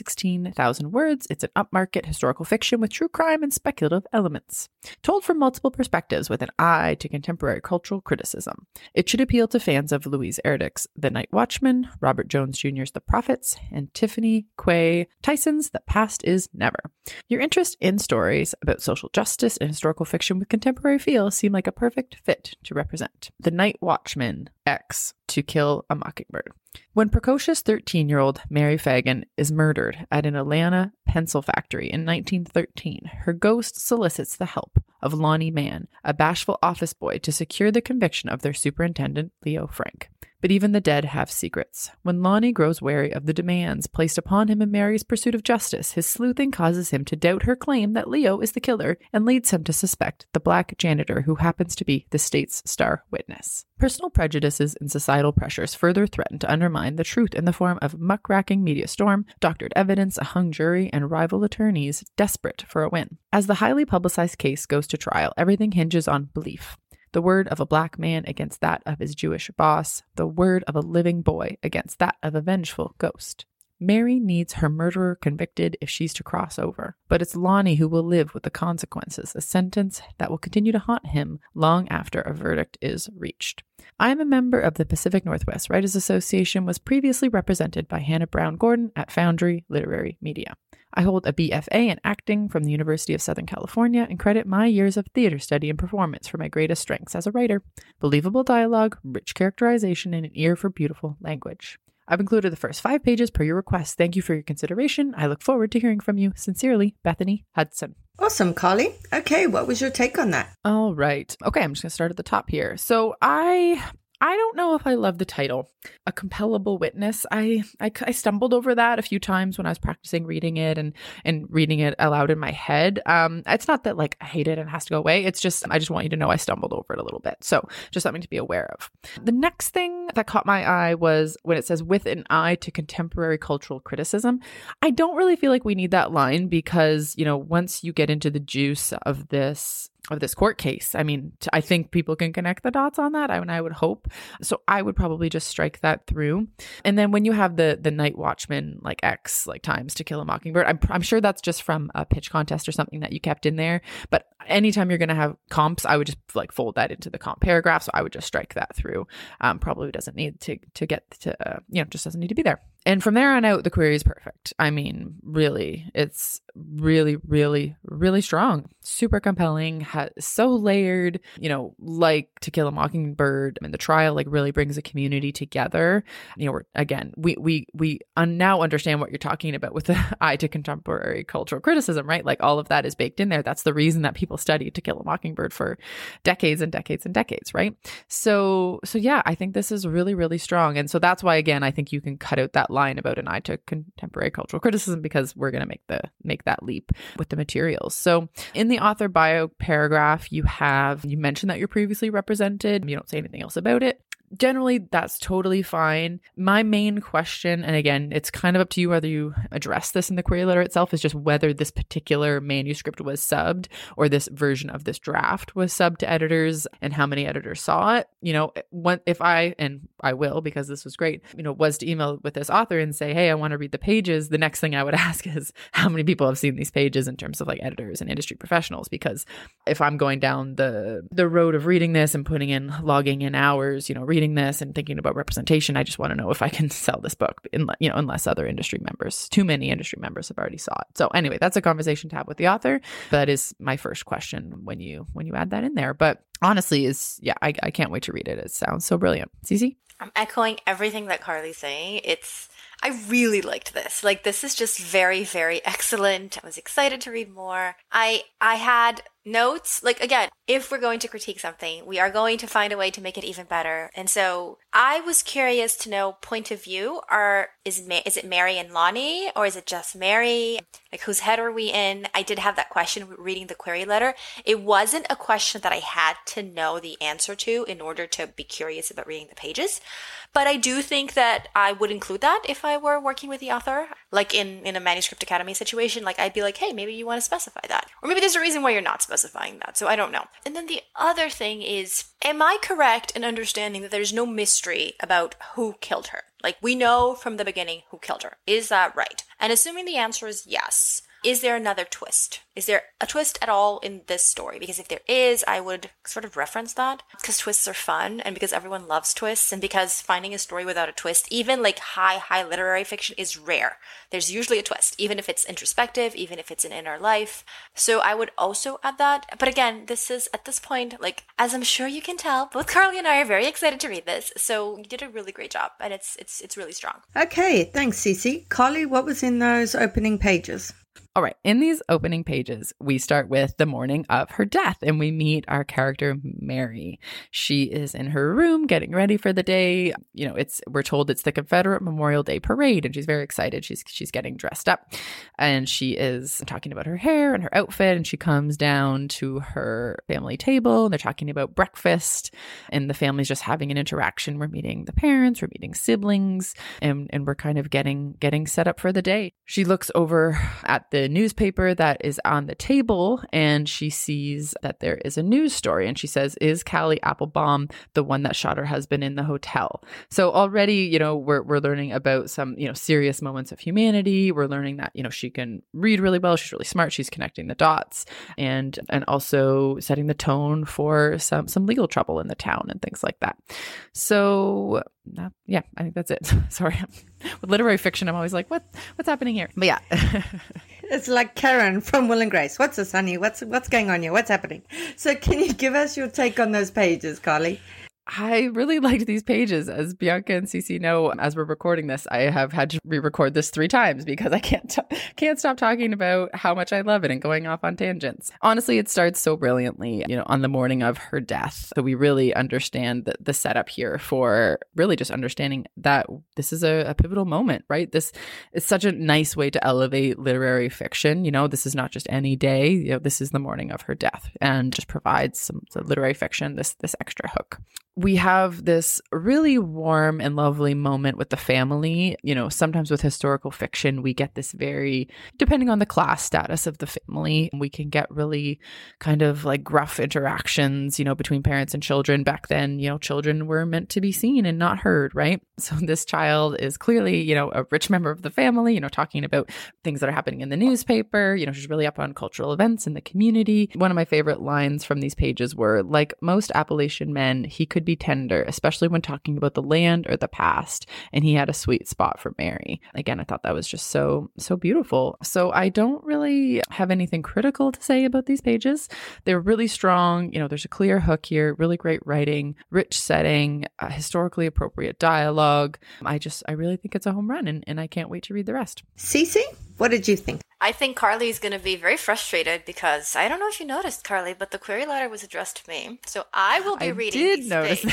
116,000 words. It's an upmarket historical fiction with true crime and speculative elements. Told from multiple perspectives with an eye to contemporary cultural criticism. It should appeal to fans of Louise Erdrich's The Night Watchman, Robert Jones Jr.'s The Prophets, and Tiffany Quay Tyson's The Past Is Never. Your interest in stories about social justice and historical fiction with contemporary feel seem like a perfect fit to represent The Night Watchman X To Kill a Mockingbird. When precocious 13-year-old Mary Fagan is murdered at an Atlanta pencil factory in 1913, her ghost solicits the help of Lonnie Mann, a bashful office boy, to secure the conviction of their superintendent, Leo Frank. But even the dead have secrets. When Lonnie grows wary of the demands placed upon him in Mary's pursuit of justice, his sleuthing causes him to doubt her claim that Leo is the killer and leads him to suspect the black janitor who happens to be the state's star witness. Personal prejudices and societal pressures further threaten to undermine the truth in the form of muckraking media storm, doctored evidence, a hung jury, and rival attorneys desperate for a win. As the highly publicized case goes to trial, everything hinges on belief. The word of a black man against that of his Jewish boss, the word of a living boy against that of a vengeful ghost. Mary needs her murderer convicted if she's to cross over, but it's Lonnie who will live with the consequences, a sentence that will continue to haunt him long after a verdict is reached. I am a member of the Pacific Northwest Writers Association, was previously represented by Hannah Brown Gordon at Foundry Literary Media. I hold a BFA in acting from the University of Southern California and credit my years of theater study and performance for my greatest strengths as a writer: believable dialogue, rich characterization, and an ear for beautiful language. I've included the first 5 pages per your request. Thank you for your consideration. I look forward to hearing from you. Sincerely, Bethany Hudson. Awesome, Carly. Okay, what was your take on that? All right. Okay, I'm just going to start at the top here. So I I don't know if I love the title, A Compellable Witness. I stumbled over that a few times when I was practicing reading it and reading it aloud in my head. It's not that like I hate it and it has to go away. It's just, I just want you to know I stumbled over it a little bit. So just something to be aware of. The next thing that caught my eye was when it says, with an eye to contemporary cultural criticism. I don't really feel like we need that line because, you know, once you get into the juice of this court case, I mean, I think people can connect the dots on that. I would hope. So I would probably just strike that through. And then when you have the Night Watchman, like X, like times To Kill a Mockingbird, I'm sure that's just from a pitch contest or something that you kept in there. But anytime you're going to have comps, I would just like fold that into the comp paragraph. So I would just strike that through. Probably doesn't need to get to, just doesn't need to be there. And from there on out, the query is perfect. I mean, really, it's really, really, really strong, super compelling, so layered, like To Kill a Mockingbird, and the trial like really brings a community together. We now understand what you're talking about with the eye to contemporary cultural criticism, right? Like all of that is baked in there. That's the reason that people studied To Kill a Mockingbird for decades and decades and decades, right? So yeah, I think this is really, really strong. And so that's why, again, I think you can cut out that line about an eye to contemporary cultural criticism because we're going to make that leap with the materials. So in the author bio paragraph, you mentioned that you're previously represented. You don't say anything else about it. Generally, that's totally fine. My main question, and again, it's kind of up to you whether you address this in the query letter itself, is just whether this particular manuscript was subbed or this version of this draft was subbed to editors and how many editors saw it. If I will, because this was great, was to email with this author and say, hey, I want to read the pages. The next thing I would ask is how many people have seen these pages in terms of like editors and industry professionals, because if I'm going down the road of reading this and logging in hours, reading this and thinking about representation, I just want to know if I can sell this book, unless too many industry members have already saw it. So anyway, that's a conversation to have with the author. That is my first question when you add that in there. But honestly, I can't wait to read it. It sounds so brilliant. Cece? I'm echoing everything that Carly's saying. I really liked this. Like, this is just very, very excellent. I was excited to read more. I had notes. Like, again, if we're going to critique something, we are going to find a way to make it even better. And so I was curious to know point of view. Is it Mary and Lonnie, or is it just Mary? Like, whose head are we in? I did have that question reading the query letter. It wasn't a question that I had to know the answer to in order to be curious about reading the pages. But I do think that I would include that if I were working with the author, like in a Manuscript Academy situation. Like, I'd be like, hey, maybe you want to specify that. Or maybe there's a reason why you're not specifying that. So I don't know. And then the other thing is, am I correct in understanding that there's no mystery about who killed her? Like, we know from the beginning who killed her. Is that right? And assuming the answer is yes, is there another twist? Is there a twist at all in this story? Because if there is, I would sort of reference that, because twists are fun, and because everyone loves twists, and because finding a story without a twist, even like high literary fiction, is rare. There's usually a twist, even if it's introspective, even if it's an inner life. So I would also add that. But again, this is, at this point, like, as I'm sure you can tell, both Carly and I are very excited to read this. So you did a really great job, and it's really strong. Okay, thanks, Cece. Carly, what was in those opening pages? All right. In these opening pages, we start with the morning of her death, and we meet our character, Mary. She is in her room getting ready for the day. We're told it's the Confederate Memorial Day Parade, and she's very excited. She's getting dressed up, and she is talking about her hair and her outfit, and she comes down to her family table, and they're talking about breakfast, and the family's just having an interaction. We're meeting the parents, we're meeting siblings, and we're kind of getting set up for the day. She looks over at the newspaper that is on the table, and she sees that there is a news story, and she says, is Callie Applebaum the one that shot her husband in the hotel? So already, we're learning about some, serious moments of humanity. We're learning that, she can read really well. She's really smart. She's connecting the dots and also setting the tone for some legal trouble in the town and things like that. So yeah, I think that's it. Sorry. With literary fiction, I'm always like, what's happening here? But yeah. It's like Karen from Will and Grace. What's this, honey? What's going on here? What's happening? So can you give us your take on those pages, Carly? I really liked these pages. As Bianca and Cece know, as we're recording this, I have had to re-record this 3 times because I can't stop talking about how much I love it and going off on tangents. Honestly, it starts so brilliantly, on the morning of her death. So we really understand the setup here for really just understanding that this is a pivotal moment, right? This is such a nice way to elevate literary fiction. This is not just any day. This is the morning of her death, and just provides some literary fiction this extra hook. We have this really warm and lovely moment with the family. Sometimes with historical fiction, we get this very, depending on the class status of the family, we can get really kind of like gruff interactions, between parents and children. Back then, children were meant to be seen and not heard, right? So this child is clearly, a rich member of the family, talking about things that are happening in the newspaper. She's really up on cultural events in the community. One of my favorite lines from these pages were, like most Appalachian men, he could be tender, especially when talking about the land or the past, and he had a sweet spot for Mary. Again, I thought that was just so beautiful. So I don't really have anything critical to say about these pages. They're really strong. There's a clear hook here, really great writing, rich setting, historically appropriate dialogue. I really think it's a home run, and I can't wait to read the rest. Cece, what did you think? I think Carly's going to be very frustrated because I don't know if you noticed, Carly, but the query letter was addressed to me. So I will be reading these pages.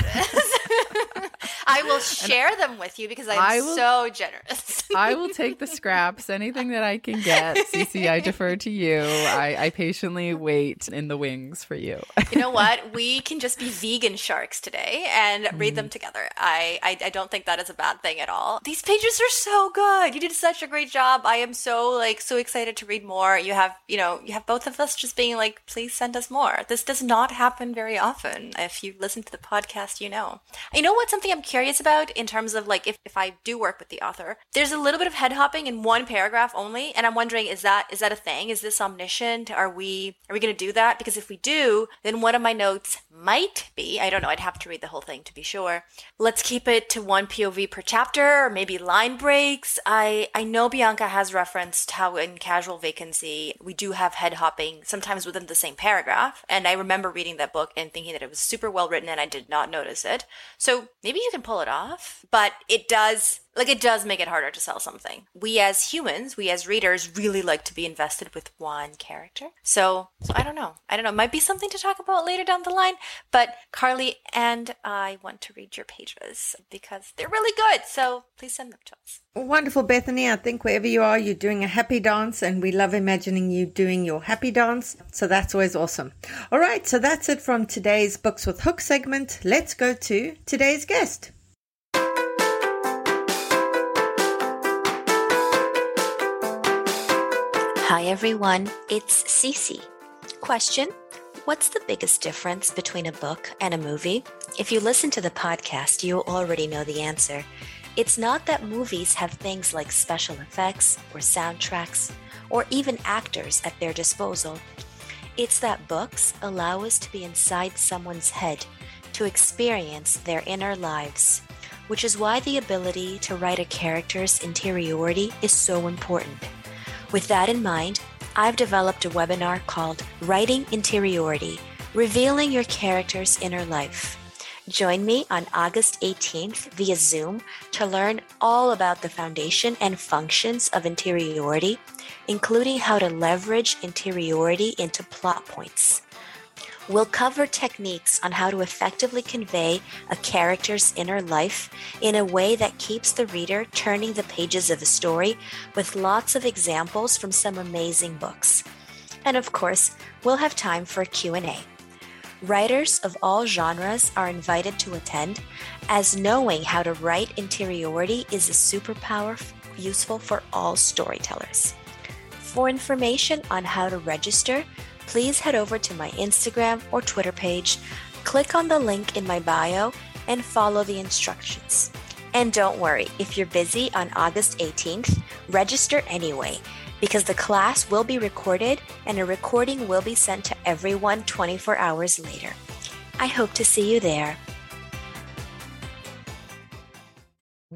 I will share them with you because I'm so generous. I will take the scraps, anything that I can get. Cece, I defer to you. I patiently wait in the wings for you. You know what? We can just be vegan sharks today and read them together. I don't think that is a bad thing at all. These pages are so good. You did such a great job. I am so excited to read more. You have both of us just being like, please send us more. This does not happen very often. If you listen to the podcast, You know what? Something I'm curious about in terms of if I do work with the author, there's a little bit of head hopping in one paragraph only, and I'm wondering, is that a thing? Is this omniscient? Are we going to do that? Because if we do, then one of my notes might be, I don't know, I'd have to read the whole thing to be sure. Let's keep it to one POV per chapter, or maybe line breaks. I know Bianca has referenced how in Casual Vacancy, we do have head hopping sometimes within the same paragraph. And I remember reading that book and thinking that it was super well written and I did not notice it. So maybe you can pull it off, but it does make it harder to sell something. We as humans, we as readers really like to be invested with one character. So I don't know. It might be something to talk about later down the line, but Carly and I want to read your pages because they're really good. So please send them to us. Wonderful, Bethany. I think wherever you are, you're doing a happy dance, and we love imagining you doing your happy dance. So that's always awesome. All right, so that's it from today's Books with Hook segment. Let's go to today's guest. Hi everyone, it's Cece. Question: what's the biggest difference between a book and a movie? If you listen to the podcast, you already know the answer. It's not that movies have things like special effects or soundtracks or even actors at their disposal. It's that books allow us to be inside someone's head, to experience their inner lives, which is why the ability to write a character's interiority is so important. With that in mind, I've developed a webinar called Writing Interiority, Revealing Your Character's Inner Life. Join me on August 18th via Zoom to learn all about the foundation and functions of interiority, including how to leverage interiority into plot points. We'll cover techniques on how to effectively convey a character's inner life in a way that keeps the reader turning the pages of a story with lots of examples from some amazing books. And of course, we'll have time for a Q&A. Writers of all genres are invited to attend, as knowing how to write interiority is a superpower useful for all storytellers. For information on how to register, please head over to my Instagram or Twitter page, click on the link in my bio, and follow the instructions. And don't worry, if you're busy on August 18th, register anyway, because the class will be recorded and a recording will be sent to everyone 24 hours later. I hope to see you there.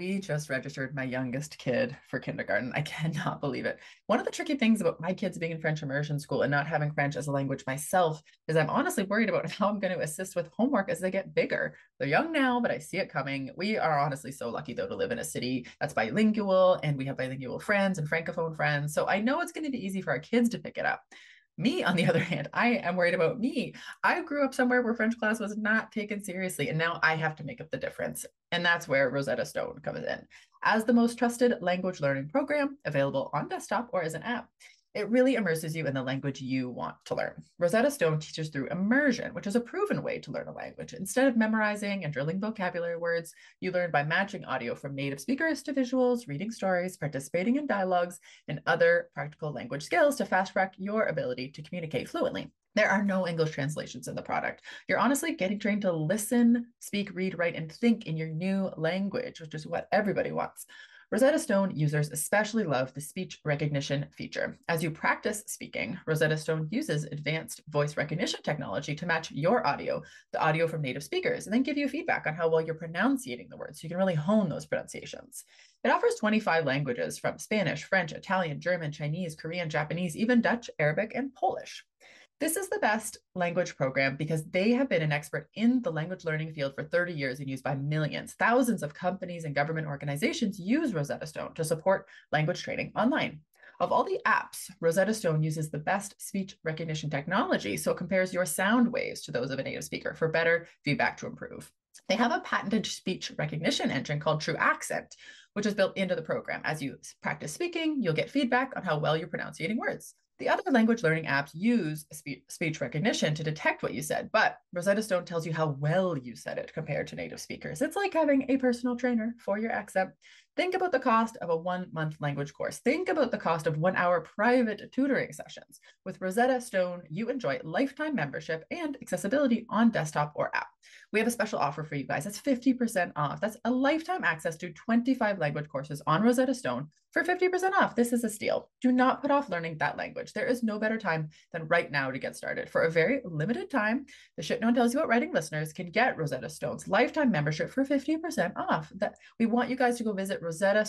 We just registered my youngest kid for kindergarten. I cannot believe it. One of the tricky things about my kids being in French immersion school and not having French as a language myself is I'm honestly worried about how I'm going to assist with homework as they get bigger. They're young now, but I see it coming. We are honestly so lucky, though, to live in a city that's bilingual, and we have bilingual friends and Francophone friends. So I know it's going to be easy for our kids to pick it up. Me, on the other hand, I am worried about me. I grew up somewhere where French class was not taken seriously, and now I have to make up the difference. And that's where Rosetta Stone comes in. As the most trusted language learning program available on desktop or as an app, it really immerses you in the language you want to learn. Rosetta Stone teaches through immersion, which is a proven way to learn a language. Instead of memorizing and drilling vocabulary words, you learn by matching audio from native speakers to visuals, reading stories, participating in dialogues, and other practical language skills to fast track your ability to communicate fluently. There are no English translations in the product. You're honestly getting trained to listen, speak, read, write, and think in your new language, which is what everybody wants. Rosetta Stone users especially love the speech recognition feature. As you practice speaking, Rosetta Stone uses advanced voice recognition technology to match your audio, the audio from native speakers, and then give you feedback on how well you're pronunciating the words so you can really hone those pronunciations. It offers 25 languages from Spanish, French, Italian, German, Chinese, Korean, Japanese, even Dutch, Arabic, and Polish. This is the best language program because they have been an expert in the language learning field for 30 years and used by millions. Thousands of companies and government organizations use Rosetta Stone to support language training online. Of all the apps, Rosetta Stone uses the best speech recognition technology, so it compares your sound waves to those of a native speaker for better feedback to improve. They have a patented speech recognition engine called True Accent, which is built into the program. As you practice speaking, you'll get feedback on how well you're pronouncing words. The other language learning apps use speech recognition to detect what you said, but Rosetta Stone tells you how well you said it compared to native speakers. It's like having a personal trainer for your accent. Think about the cost of a 1-month language course. Think about the cost of 1-hour private tutoring sessions. With Rosetta Stone, you enjoy lifetime membership and accessibility on desktop or app. We have a special offer for you guys. That's 50% off. That's a lifetime access to 25 language courses on Rosetta Stone for 50% off. This is a steal. Do not put off learning that language. There is no better time than right now to get started. For a very limited time, the Shit No One Tells You About Writing listeners can get Rosetta Stone's lifetime membership for 50% off. We want you guys to go visit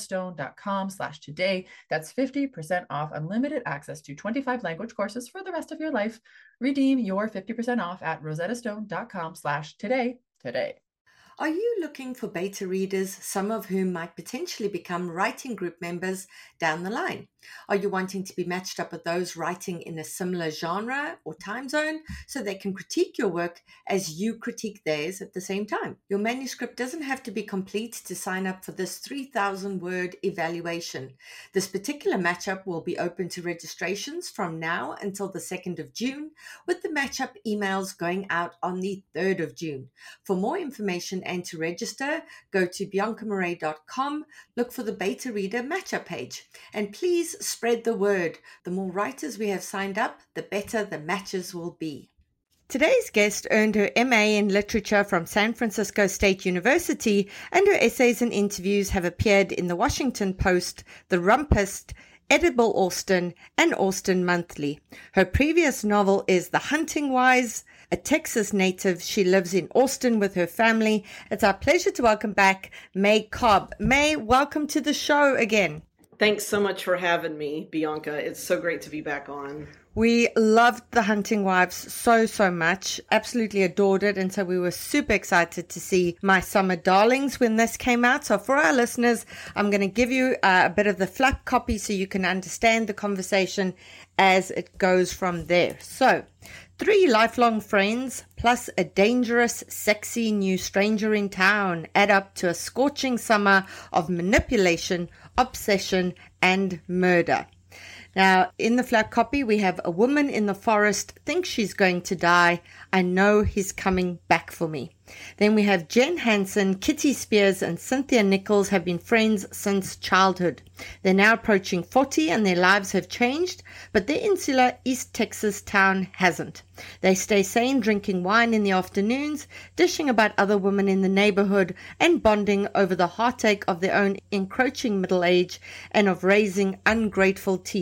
rosettastone.com/today. That's 50% off unlimited access to 25 language courses for the rest of your life. Redeem your 50% off at rosettastone.com/today today. Are you looking for beta readers, some of whom might potentially become writing group members down the line? Are you wanting to be matched up with those writing in a similar genre or time zone so they can critique your work as you critique theirs at the same time? Your manuscript doesn't have to be complete to sign up for this 3,000-word evaluation. This particular matchup will be open to registrations from now until the 2nd of June, with the matchup emails going out on the 3rd of June. For more information and to register, go to biancamurray.com, look for the beta reader matchup page, and please spread the word. The more writers we have signed up, the better the matches will be. Today's guest earned her MA in Literature from San Francisco State University, and her essays and interviews have appeared in the Washington Post, The Rumpist, Edible Austin, and Austin Monthly. Her previous novel is The Hunting Wives. A Texas native, she lives in Austin with her family. It's our pleasure to welcome back May Cobb. May, welcome to the show again. Thanks so much for having me, Bianca. It's so great to be back on. We loved The Hunting Wives so much, absolutely adored it, and so we were super excited to see My Summer Darlings when this came out. So for our listeners, I'm going to give you a bit of the flap copy so you can understand the conversation as it goes from there. So, 3 lifelong friends plus a dangerous, sexy new stranger in town add up to a scorching summer of manipulation, obsession, and murder. Now, in the flap copy, we have a woman in the forest thinks she's going to die. I know he's coming back for me. Then we have Jen Hansen, Kitty Spears, and Cynthia Nichols have been friends since childhood. They're now approaching 40 and their lives have changed, but their insular East Texas town hasn't. They stay sane, drinking wine in the afternoons, dishing about other women in the neighborhood, and bonding over the heartache of their own encroaching middle age and of raising ungrateful teens.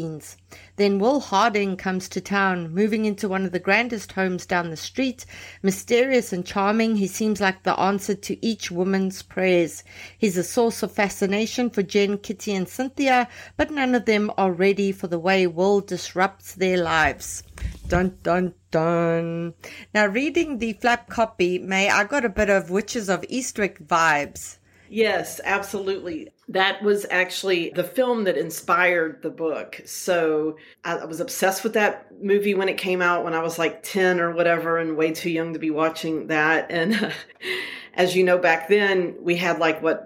Then Will Harding comes to town, moving into one of the grandest homes down the street. Mysterious and charming, he seems like the answer to each woman's prayers. He's a source of fascination for Jen, Kitty, and Cynthia, but none of them are ready for the way Will disrupts their lives. Dun, dun, dun. Now, reading the flap copy, May, I got a bit of Witches of Eastwick vibes. Yes, absolutely. That was actually the film that inspired the book. So I was obsessed with that movie when it came out when I was like 10 or whatever and way too young to be watching that. And as you know, back then we had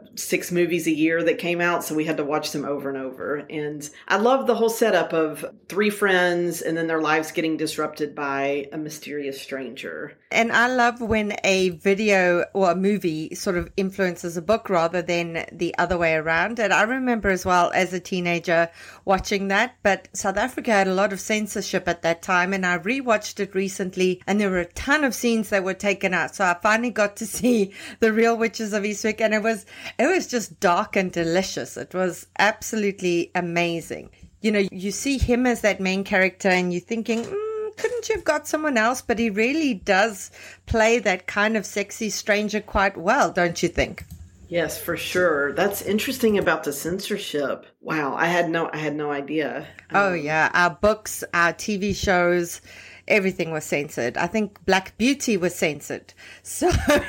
6 movies a year that came out. So we had to watch them over and over. And I love the whole setup of 3 friends and then their lives getting disrupted by a mysterious stranger. And I love when a video or a movie sort of influences a book rather than the other way around. And I remember as well as a teenager watching that, but South Africa had a lot of censorship at that time, and I rewatched it recently and there were a ton of scenes that were taken out. So I finally got to see The Real Witches of Eastwick, and it was just dark and delicious. It was absolutely amazing. You know, you see him as that main character and you're thinking, couldn't you have got someone else? But he really does play that kind of sexy stranger quite well, don't you think? Yes, for sure. That's interesting about the censorship. Wow, I had no idea. Oh yeah, our books, our TV shows, everything was censored. I think Black Beauty was censored. So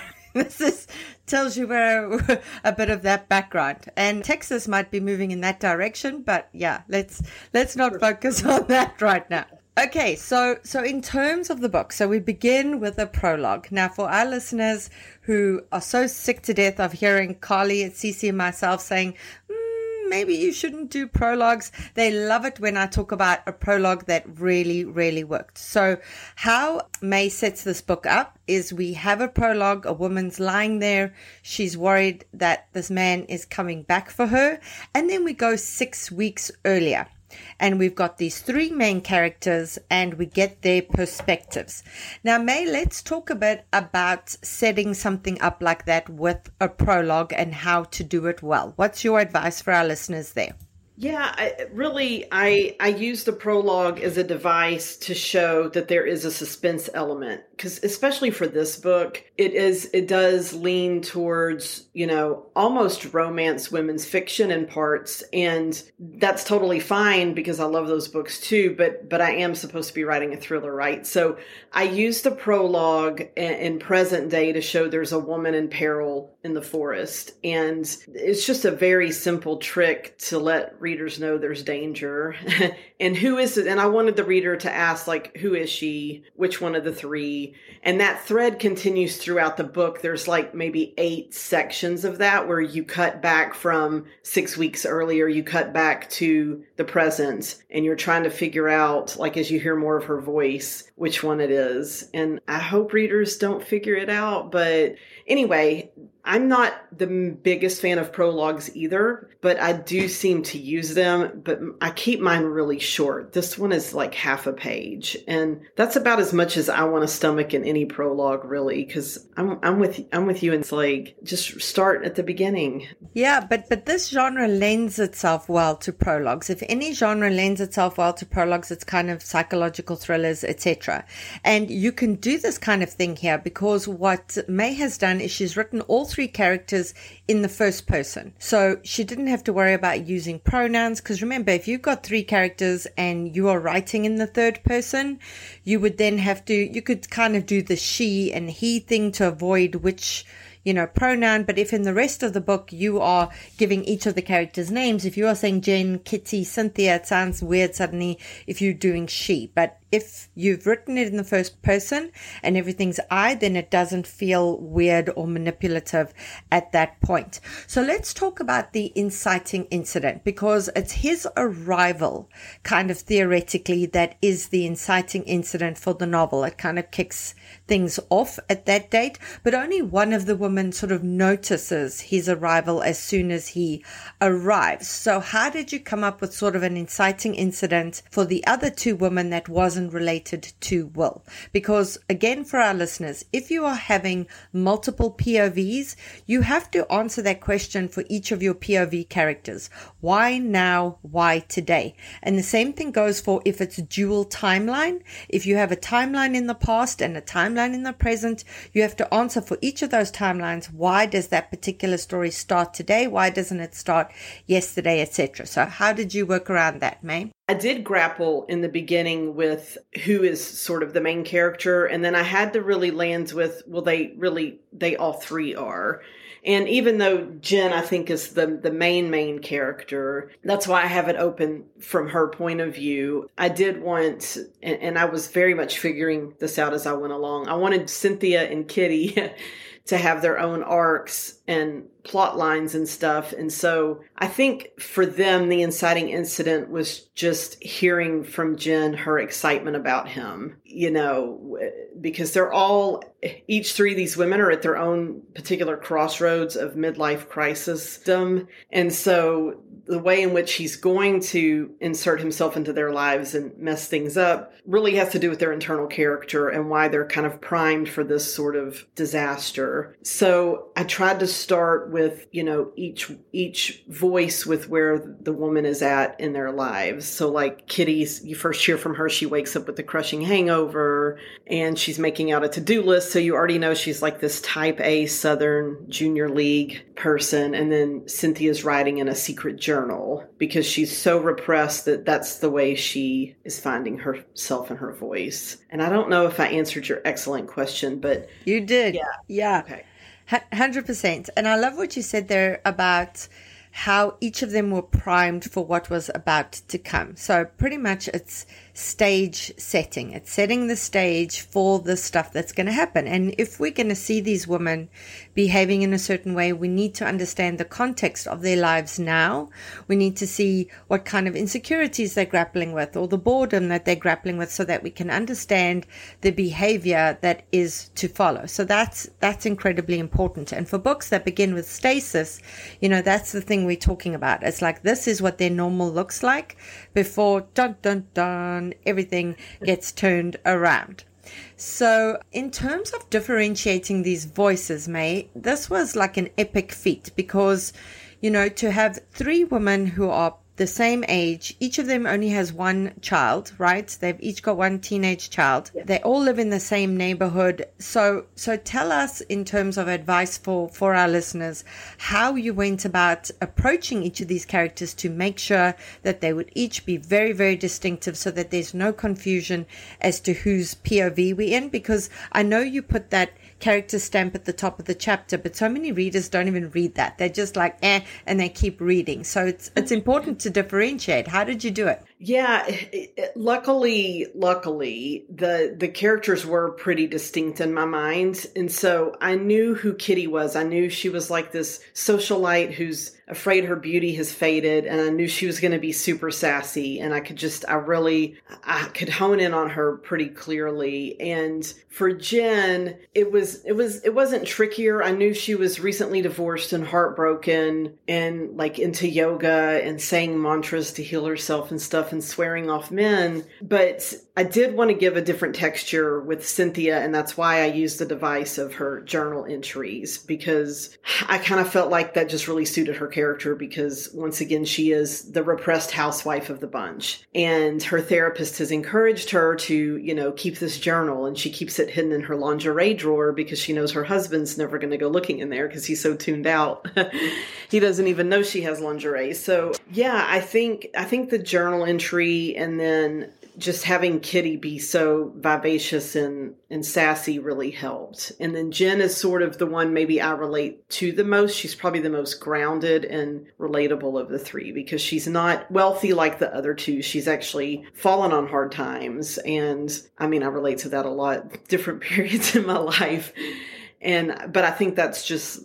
this tells you a bit of that background. And Texas might be moving in that direction, but yeah, let's not focus on that right now. Okay, so in terms of the book, so we begin with a prologue. Now, for our listeners who are so sick to death of hearing Carly and Cece and myself saying, maybe you shouldn't do prologues, they love it when I talk about a prologue that really, really worked. So how May sets this book up is we have a prologue, a woman's lying there, she's worried that this man is coming back for her, and then we go 6 weeks earlier. And we've got these 3 main characters and we get their perspectives. Now, May, let's talk a bit about setting something up like that with a prologue and how to do it well. What's your advice for our listeners there? Yeah, I use the prologue as a device to show that there is a suspense element, because especially for this book, it does lean towards, almost romance women's fiction in parts, and that's totally fine because I love those books too, but I am supposed to be writing a thriller, right? So I use the prologue in present day to show there's a woman in peril in the forest, and it's just a very simple trick to let readers know there's danger. And who is it? And I wanted the reader to ask, who is she? Which one of the 3? And that thread continues throughout the book. There's maybe 8 sections of that where you cut back from 6 weeks earlier, you cut back to the present, and you're trying to figure out, as you hear more of her voice, which one it is. And I hope readers don't figure it out. But anyway, I'm not the biggest fan of prologues either, but I do seem to use them, but I keep mine really short. This one is half a page, and that's about as much as I want to stomach in any prologue, really, because I'm with you, and it's just start at the beginning. Yeah, but this genre lends itself well to prologues. If any genre lends itself well to prologues, it's kind of psychological thrillers, etc. And you can do this kind of thing here because what May has done is she's written all 3 characters in the first person. So she didn't have to worry about using pronouns, because remember, if you've got 3 characters and you are writing in the third person, you would then you could kind of do the she and he thing to avoid which pronoun. But if in the rest of the book you are giving each of the characters names, if you are saying Jen, Kitty, Cynthia, it sounds weird suddenly if you're doing she. But if you've written it in the first person and everything's I, then it doesn't feel weird or manipulative at that point. So let's talk about the inciting incident, because it's his arrival kind of theoretically that is the inciting incident for the novel. It kind of kicks things off at that date, but only one of the women sort of notices his arrival as soon as he arrives. So how did you come up with sort of an inciting incident for the other 2 women that wasn't person related to Will. Because again, for our listeners, if you are having multiple POVs, you have to answer that question for each of your POV characters. Why now? Why today? And the same thing goes for if it's dual timeline. If you have a timeline in the past and a timeline in the present, you have to answer for each of those timelines. Why does that particular story start today? Why doesn't it start yesterday, etc.? So how did you work around that, May? I did grapple in the beginning with who is sort of the main character. And then I had to really land with, well, they all three are. And even though Jen, I think, is the main character, that's why I have it open from her point of view. I did want, and I was very much figuring this out as I went along, I wanted Cynthia and Kitty to have their own arcs and plot lines and stuff. And so I think for them, the inciting incident was just hearing from Jen her excitement about him, you know, because they're all, each three of these women are at their own particular crossroads of midlife crisis. And so the way in which he's going to insert himself into their lives and mess things up really has to do with their internal character and why they're kind of primed for this sort of disaster. So I tried to start with, you know, each voice with where the woman is at in their lives. So like Kitty's, you first hear from her, she wakes up with a crushing hangover and she's making out a to-do list. So you already know she's like this type A Southern Junior League person. And then Cynthia's writing in a secret journal because she's so repressed that that's the way she is finding herself and her voice. And I don't know if I answered your excellent question, but you did. Yeah. Okay. 100%. And I love what you said there about how each of them were primed for what was about to come. So pretty much it's stage setting. It's setting the stage for the stuff that's going to happen. And if we're going to see these women behaving in a certain way, we need to understand the context of their lives now. We need to see what kind of insecurities they're grappling with or the boredom that they're grappling with so that we can understand the behavior that is to follow. So that's incredibly important. And for books that begin with stasis, you know, that's the thing we're talking about. It's like, this is what their normal looks like before dun dun dun everything gets turned around. So in terms of differentiating these voices, May, this was like an epic feat because, you know, to have three women who are the same age, each of them only has one child, right? They've each got one teenage child. Yeah. They all live in the same neighborhood. So tell us in terms of advice for our listeners, how you went about approaching each of these characters to make sure that they would each be very, very distinctive so that there's no confusion as to whose POV we're in, because I know you put that character stamp at the top of the chapter, but so many readers don't even read that. They're just like, and they keep reading. So it's important to differentiate. How did you do it? Yeah, luckily, the characters were pretty distinct in my mind. And so I knew who Kitty was. I knew she was like this socialite who's afraid her beauty has faded. And I knew she was going to be super sassy. And I could hone in on her pretty clearly. And for Jen, it wasn't trickier. I knew she was recently divorced and heartbroken and like into yoga and saying mantras to heal herself and stuff and swearing off men. But I did want to give a different texture with Cynthia, and that's why I used the device of her journal entries, because I kind of felt like that just really suited her character, because once again, she is the repressed housewife of the bunch. And her therapist has encouraged her to, you know, keep this journal, and she keeps it hidden in her lingerie drawer because she knows her husband's never going to go looking in there because he's so tuned out. He doesn't even know she has lingerie. So yeah, I think the journal entry and then just having Kitty be so vivacious and sassy really helped. And then Jen is sort of the one maybe I relate to the most. She's probably the most grounded and relatable of the three because she's not wealthy like the other two. She's actually fallen on hard times. And I mean, I relate to that a lot, different periods in my life. But I think that's just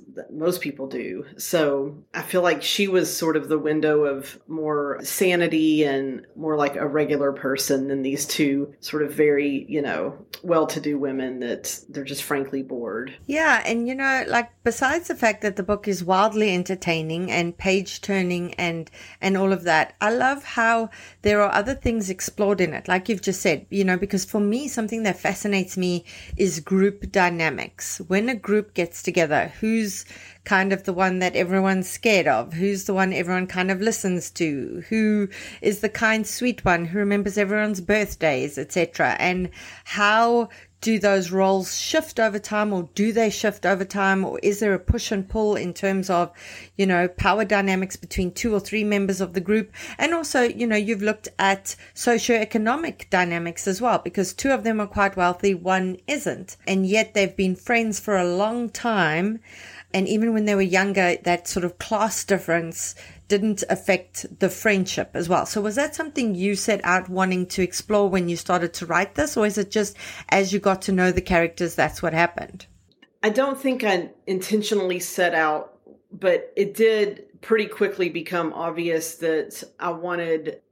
that most people do. So I feel like she was sort of the window of more sanity and more like a regular person than these two sort of very, well-to-do women that they're just frankly bored. Yeah, and like besides the fact that the book is wildly entertaining and page-turning and all of that, I love how there are other things explored in it, like you've just said, because for me, something that fascinates me is group dynamics. When a group gets together, who's kind of the one that everyone's scared of? Who's the one everyone kind of listens to? Who is the kind, sweet one who remembers everyone's birthdays, etc.? And how do those roles shift over time, or do they shift over time? Or is there a push and pull in terms of, power dynamics between 2 or 3 members of the group? And also, you've looked at socioeconomic dynamics as well, because 2 of them are quite wealthy, 1 isn't. And yet they've been friends for a long time. And even when they were younger, that sort of class difference didn't affect the friendship as well. So was that something you set out wanting to explore when you started to write this? Or is it just as you got to know the characters, that's what happened? I don't think I intentionally set out, but it did pretty quickly become obvious that I wanted...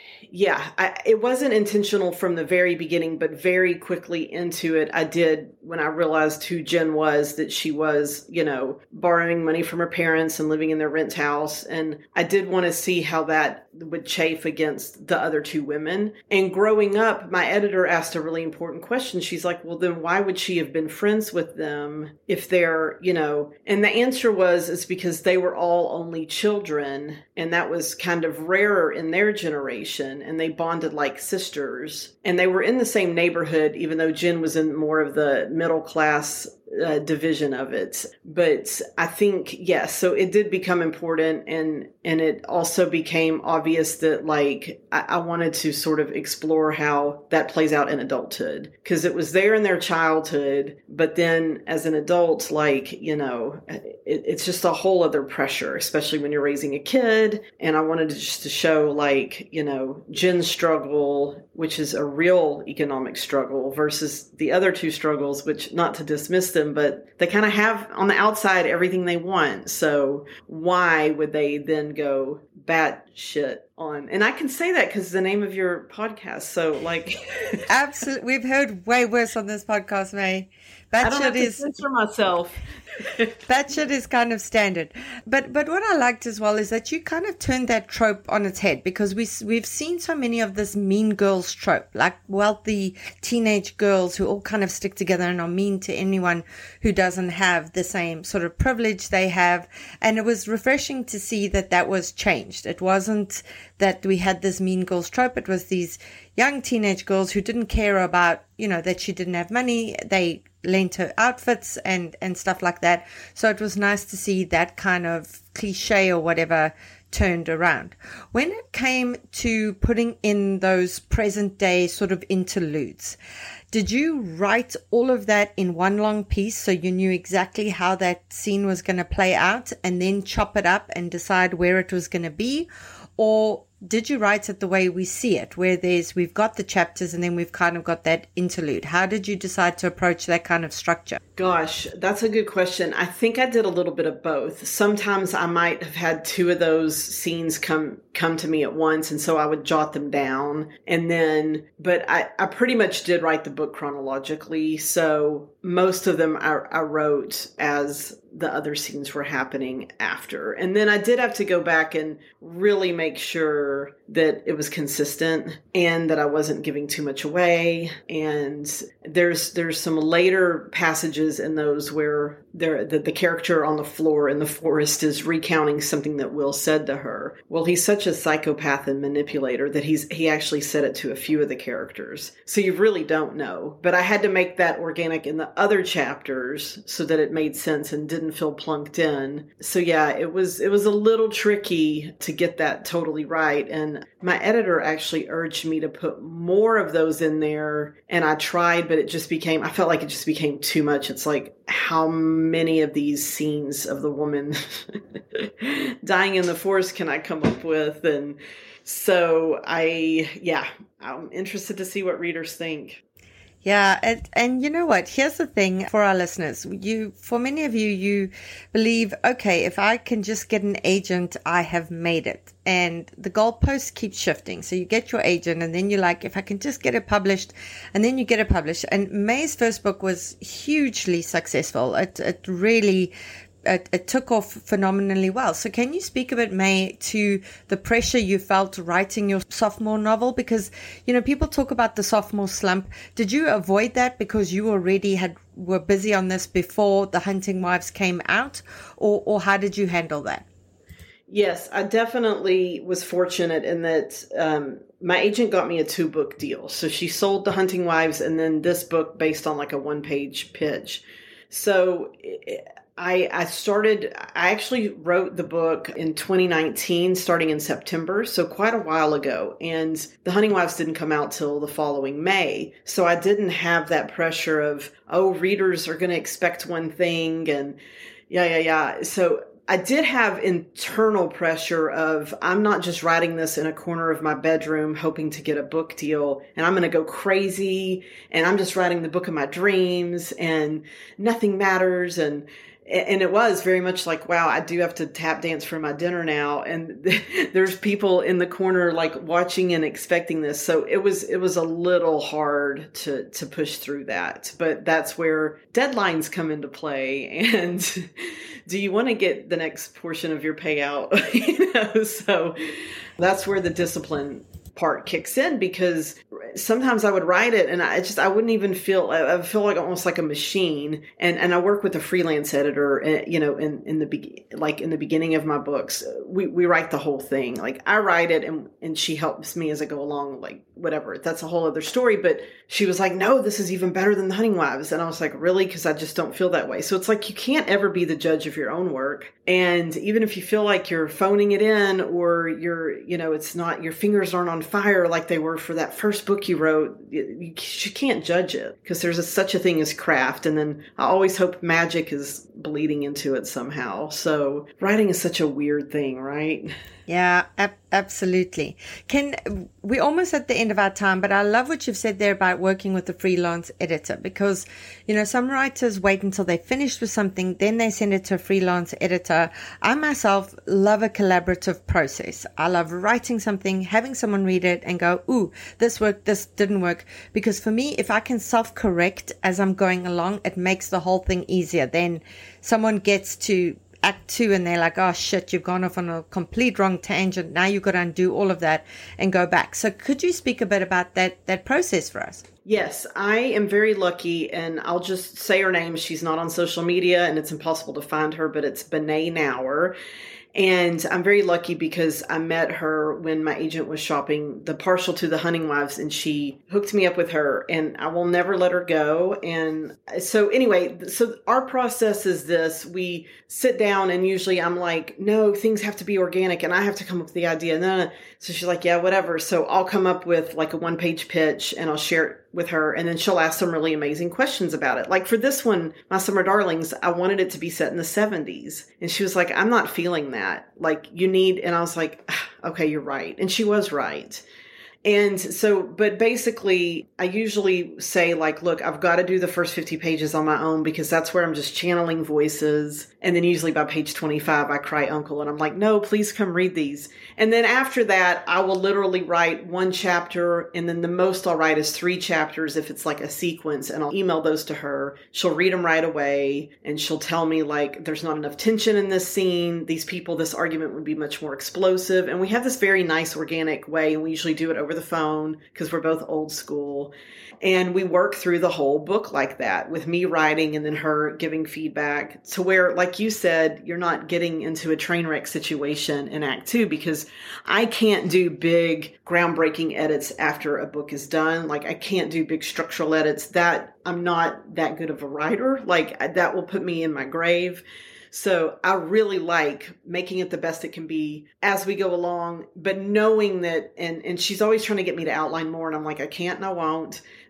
it wasn't intentional from the very beginning, but very quickly into it, I did, when I realized who Jen was, that she was, borrowing money from her parents and living in their rent house. And I did want to see how that would chafe against the other 2 women. And growing up, my editor asked a really important question. She's like, well, then why would she have been friends with them if they're, and the answer was, it's because they were all only children. And that was kind of rarer in their generation. And they bonded like sisters. And they were in the same neighborhood, even though Jen was in more of the middle class division of it. But I think, yes, so it did become important. And it also became obvious that I wanted to sort of explore how that plays out in adulthood, because it was there in their childhood. But then as an adult, it's just a whole other pressure, especially when you're raising a kid. And I wanted to show Jen's struggle, which is a real economic struggle, versus the other 2 struggles, which, not to dismiss them, but they kind of have on the outside everything they want. So why would they then go batshit on? And I can say that because the name of your podcast. So absolutely, we've heard way worse on this podcast, May. Batshit is censor myself. Batshit is kind of standard. But what I liked as well is that you kind of turned that trope on its head, because we've seen so many of this mean girls trope, like wealthy teenage girls who all kind of stick together and are mean to anyone who doesn't have the same sort of privilege they have. And it was refreshing to see that was changed. It wasn't that we had this mean girls trope. It was these young teenage girls who didn't care about, that she didn't have money. They lent her outfits and stuff like that. So it was nice to see that kind of cliche or whatever turned around. When it came to putting in those present day sort of interludes, did you write all of that in one long piece so you knew exactly how that scene was going to play out and then chop it up and decide where it was going to be? Or did you write it the way we see it, where we've got the chapters and then we've kind of got that interlude? How did you decide to approach that kind of structure? Gosh, that's a good question. I think I did a little bit of both. Sometimes I might have had 2 of those scenes come to me at once, and so I would jot them down. And then, but I pretty much did write the book chronologically. So most of them I wrote as the other scenes were happening after. And then I did have to go back and really make sure that it was consistent and that I wasn't giving too much away. And there's some later passages in those where the character on the floor in the forest is recounting something that Will said to her. Well, he's such a psychopath and manipulator that he actually said it to a few of the characters. So you really don't know. But I had to make that organic in the other chapters so that it made sense and didn't feel plunked in. So yeah, it was a little tricky to get that totally right. And my editor actually urged me to put more of those in there. And I tried, but I felt like it just became too much. It's like, how many of these scenes of the woman dying in the forest can I come up with? And so I'm interested to see what readers think. Yeah, and you know what? Here's the thing for our listeners. For many of you, you believe, okay, if I can just get an agent, I have made it. And the goalposts keep shifting. So you get your agent and then you're like, if I can just get it published, and then you get it published. And May's first book was hugely successful. It really it took off phenomenally well. So can you speak a bit, May, to the pressure you felt writing your sophomore novel? Because, people talk about the sophomore slump. Did you avoid that because you already were busy on this before The Hunting Wives came out? Or how did you handle that? Yes, I definitely was fortunate in that my agent got me a 2-book deal. So she sold The Hunting Wives and then this book based on like a 1-page pitch. So I actually wrote the book in 2019, starting in September, so quite a while ago. And The Hunting Wives didn't come out till the following May. So I didn't have that pressure of, readers are going to expect one thing and yeah. So I did have internal pressure of, I'm not just writing this in a corner of my bedroom hoping to get a book deal and I'm going to go crazy and I'm just writing the book of my dreams and nothing matters. And it was very much like, wow, I do have to tap dance for my dinner now. And there's people in the corner like watching and expecting this. So it was a little hard to push through that. But that's where deadlines come into play. And do you want to get the next portion of your payout? So that's where the discipline part kicks in, because sometimes I would write it and I wouldn't even I feel like almost like a machine. And I work with a freelance editor, in the beginning of my books, we write the whole thing. Like I write it and she helps me as I go along, like whatever. That's a whole other story. But she was like, no, this is even better than The Hunting Wives. And I was like, really? Because I just don't feel that way. So it's like, you can't ever be the judge of your own work. And even if you feel like you're phoning it in or it's not, your fingers aren't on fire like they were for that first book you wrote, you can't judge it because there's such a thing as craft. And then I always hope magic is bleeding into it somehow. So writing is such a weird thing, right? Yeah, absolutely. We're almost at the end of our time, but I love what you've said there about working with a freelance editor because, some writers wait until they're finished with something, then they send it to a freelance editor. I myself love a collaborative process. I love writing something, having someone read it and go, ooh, this worked, this didn't work. Because for me, if I can self-correct as I'm going along, it makes the whole thing easier. Then someone gets to Act 2 and they're like, oh shit, you've gone off on a complete wrong tangent. Now you've got to undo all of that and go back. So could you speak a bit about that process for us? Yes, I am very lucky, and I'll just say her name. She's not on social media and it's impossible to find her, but it's Bené Nauer. And I'm very lucky because I met her when my agent was shopping the partial to The Hunting Wives, and she hooked me up with her, and I will never let her go. And so anyway, so our process is this. We sit down and usually I'm like, no, things have to be organic and I have to come up with the idea. No. So she's like, yeah, whatever. So I'll come up with like a 1-page pitch and I'll share it with her, and then she'll ask some really amazing questions about it. Like for this one, My Summer Darlings, I wanted it to be set in the 70s. And she was like, I'm not feeling that. Like and I was like, okay, you're right. And she was right. And so, but basically, I usually say like, look, I've got to do the first 50 pages on my own because that's where I'm just channeling voices. And then usually by page 25, I cry uncle and I'm like, no, please come read these. And then after that, I will literally write 1 chapter. And then the most I'll write is 3 chapters if it's like a sequence, and I'll email those to her. She'll read them right away. And she'll tell me like, there's not enough tension in this scene. These people, this argument would be much more explosive. And we have this very nice organic way. And we usually do it over the phone because we're both old school. And we work through the whole book like that, with me writing and then her giving feedback, to where, like you said, you're not getting into a train wreck situation in Act 2, because I can't do big groundbreaking edits after a book is done. Like I can't do big structural edits. That I'm not that good of a writer. Like that will put me in my grave. So I really like making it the best it can be as we go along, but knowing that, and she's always trying to get me to outline more. And I'm like, I can't and I won't.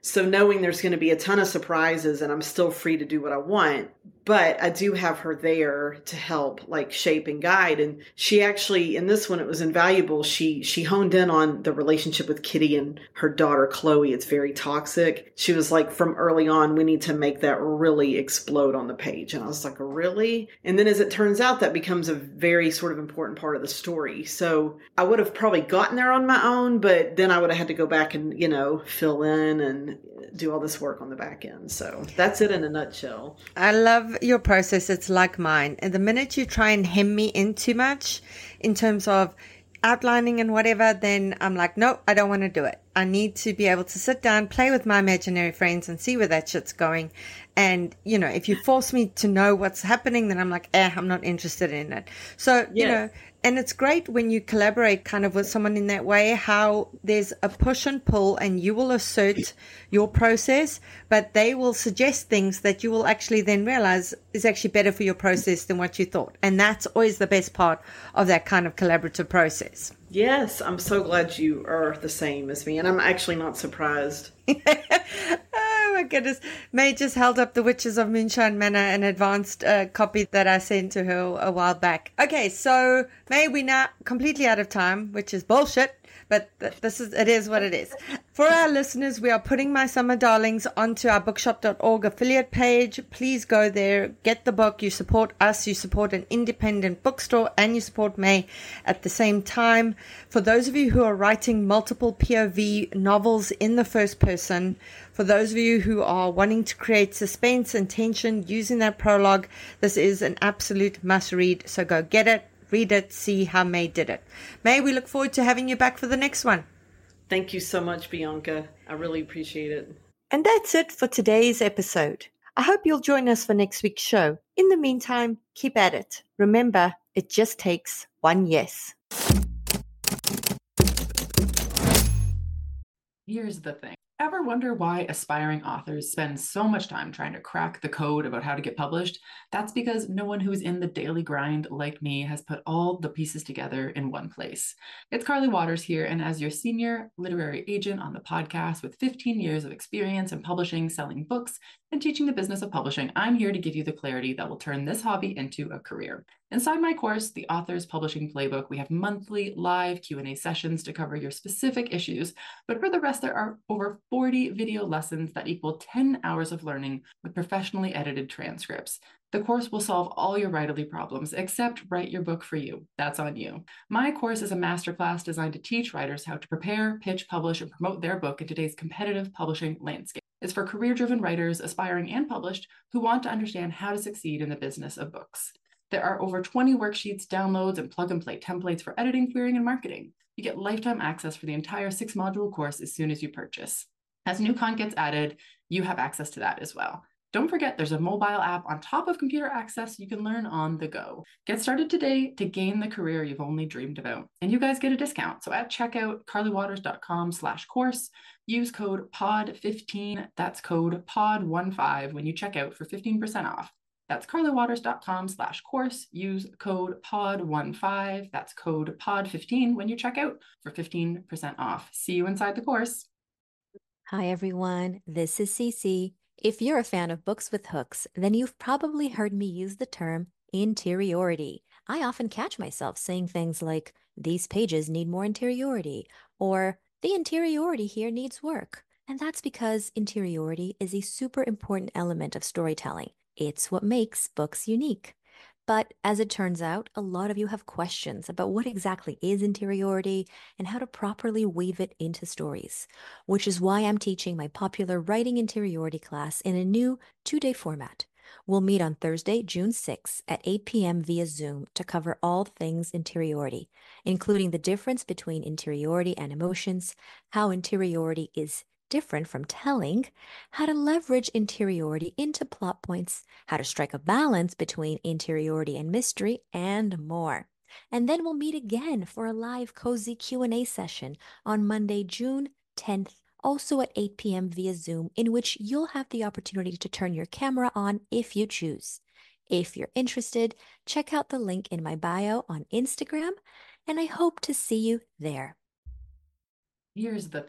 So knowing there's going to be a ton of surprises and I'm still free to do what I want, but I do have her there to help like shape and guide. And she actually, in this one, it was invaluable. She honed in on the relationship with Kitty and her daughter, Chloe. It's very toxic. She was like, from early on, we need to make that really explode on the page. And I was like, really? And then as it turns out, that becomes a very sort of important part of the story. So I would have probably gotten there on my own, but then I would have had to go back and, fill in and do all this work on the back end. So that's it in a nutshell. I love your process. It's like mine. And the minute you try and hem me in too much in terms of outlining and whatever, then I'm like, no, I don't want to do it. I need to be able to sit down, play with my imaginary friends and see where that shit's going. And, if you force me to know what's happening, then I'm like, I'm not interested in it. So, and it's great when you collaborate kind of with someone in that way, how there's a push and pull and you will assert your process, but they will suggest things that you will actually then realize is actually better for your process than what you thought. And that's always the best part of that kind of collaborative process. Yes, I'm so glad you are the same as me, and I'm actually not surprised. Oh my goodness. May just held up The Witches of Moonshine Manor, an advanced copy that I sent to her a while back. Okay, so May, we're now completely out of time, which is bullshit. But it is what it is. For our listeners, we are putting My Summer Darlings onto our bookshop.org affiliate page. Please go there, get the book. You support us, you support an independent bookstore, and you support May at the same time. For those of you who are writing multiple POV novels in the first person, for those of you who are wanting to create suspense and tension using that prologue, this is an absolute must read. So go get it. Read it, see how May did it. May, we look forward to having you back for the next one. Thank you so much, Bianca. I really appreciate it. And that's it for today's episode. I hope you'll join us for next week's show. In the meantime, keep at it. Remember, it just takes one yes. Here's the thing. Ever wonder why aspiring authors spend so much time trying to crack the code about how to get published? That's because no one who's in the daily grind like me has put all the pieces together in one place. It's Carly Waters here, and as your senior literary agent on the podcast with 15 years of experience in publishing, selling books, and teaching the business of publishing, I'm here to give you the clarity that will turn this hobby into a career. Inside my course, The Author's Publishing Playbook, we have monthly live Q&A sessions to cover your specific issues, but for the rest, there are over 40 video lessons that equal 10 hours of learning with professionally edited transcripts. The course will solve all your writerly problems, except write your book for you. That's on you. My course is a masterclass designed to teach writers how to prepare, pitch, publish, and promote their book in today's competitive publishing landscape. It's for career-driven writers, aspiring and published, who want to understand how to succeed in the business of books. There are over 20 worksheets, downloads, and plug-and-play templates for editing, querying, and marketing. You get lifetime access for the entire 6-module course as soon as you purchase. As new content gets added, you have access to that as well. Don't forget, there's a mobile app on top of computer access you can learn on the go. Get started today to gain the career you've only dreamed about. And you guys get a discount. So at checkout, carlywaters.com/course, use code POD15, that's code POD15 when you check out for 15% off. That's carlywaters.com/course. Use code POD15, that's code POD15 when you check out for 15% off. See you inside the course. Hi, everyone. This is Cece. If you're a fan of books with hooks, then you've probably heard me use the term interiority. I often catch myself saying things like, these pages need more interiority, or the interiority here needs work. And that's because interiority is a super important element of storytelling. It's what makes books unique. But as it turns out, a lot of you have questions about what exactly is interiority and how to properly weave it into stories, which is why I'm teaching my popular Writing Interiority class in a new 2-day format. We'll meet on Thursday, June 6th at 8 p.m. via Zoom to cover all things interiority, including the difference between interiority and emotions, how interiority is different from telling, how to leverage interiority into plot points, how to strike a balance between interiority and mystery, and more. And then we'll meet again for a live cozy Q&A session on Monday, June 10th, also at 8 p.m. via Zoom, in which you'll have the opportunity to turn your camera on if you choose. If you're interested, check out the link in my bio on Instagram, and I hope to see you there. Here's the thing.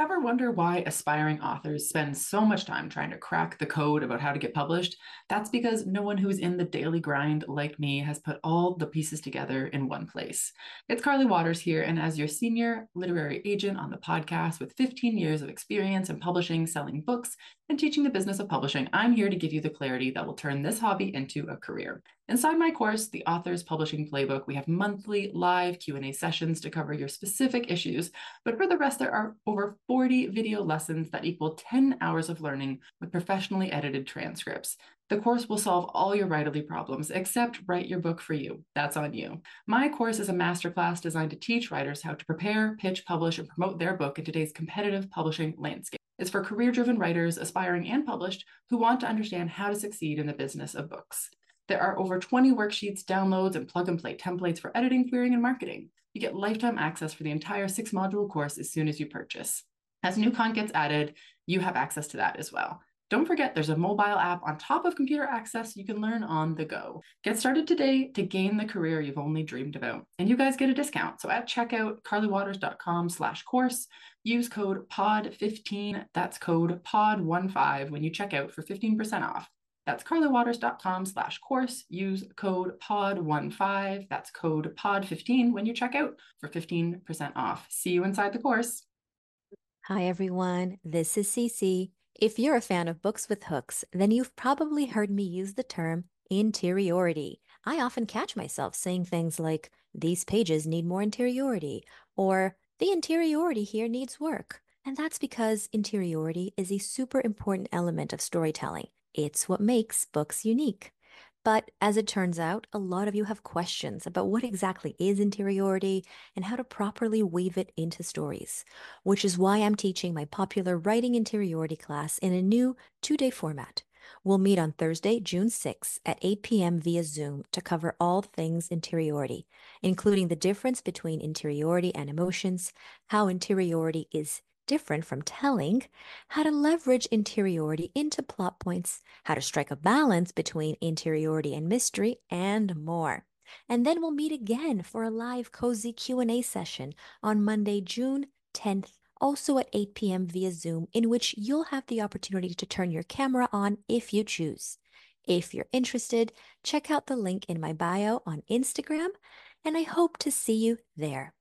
Ever wonder why aspiring authors spend so much time trying to crack the code about how to get published? That's because no one who's in the daily grind like me has put all the pieces together in one place. It's Carly Waters here, and as your senior literary agent on the podcast with 15 years of experience in publishing, selling books, and teaching the business of publishing, I'm here to give you the clarity that will turn this hobby into a career. Inside my course, The Author's Publishing Playbook, we have monthly live Q&A sessions to cover your specific issues, but for the rest, there are over 40 video lessons that equal 10 hours of learning with professionally edited transcripts. The course will solve all your writerly problems, except write your book for you. That's on you. My course is a masterclass designed to teach writers how to prepare, pitch, publish, and promote their book in today's competitive publishing landscape. It's for career-driven writers, aspiring and published, who want to understand how to succeed in the business of books. There are over 20 worksheets, downloads, and plug-and-play templates for editing, querying, and marketing. You get lifetime access for the entire 6-module course as soon as you purchase. As new content gets added, you have access to that as well. Don't forget, there's a mobile app on top of computer access you can learn on the go. Get started today to gain the career you've only dreamed about. And you guys get a discount. So at checkout, carlywaters.com/course, use code POD15, that's code POD15 when you check out for 15% off. That's carlywaters.com/course, use code POD15, that's code POD15 when you check out for 15% off. See you inside the course. Hi, everyone. This is Cece. If you're a fan of books with hooks, then you've probably heard me use the term interiority. I often catch myself saying things like, these pages need more interiority, or the interiority here needs work. And that's because interiority is a super important element of storytelling. It's what makes books unique. But as it turns out, a lot of you have questions about what exactly is interiority and how to properly weave it into stories, which is why I'm teaching my popular writing interiority class in a new 2-day format. We'll meet on Thursday, June 6th at 8 p.m. via Zoom to cover all things interiority, including the difference between interiority and emotions, how interiority is different from telling, how to leverage interiority into plot points, how to strike a balance between interiority and mystery, and more. And then we'll meet again for a live cozy Q&A session on Monday, June 10th, also at 8 p.m. via Zoom, in which you'll have the opportunity to turn your camera on if you choose. If you're interested, check out the link in my bio on Instagram, and I hope to see you there.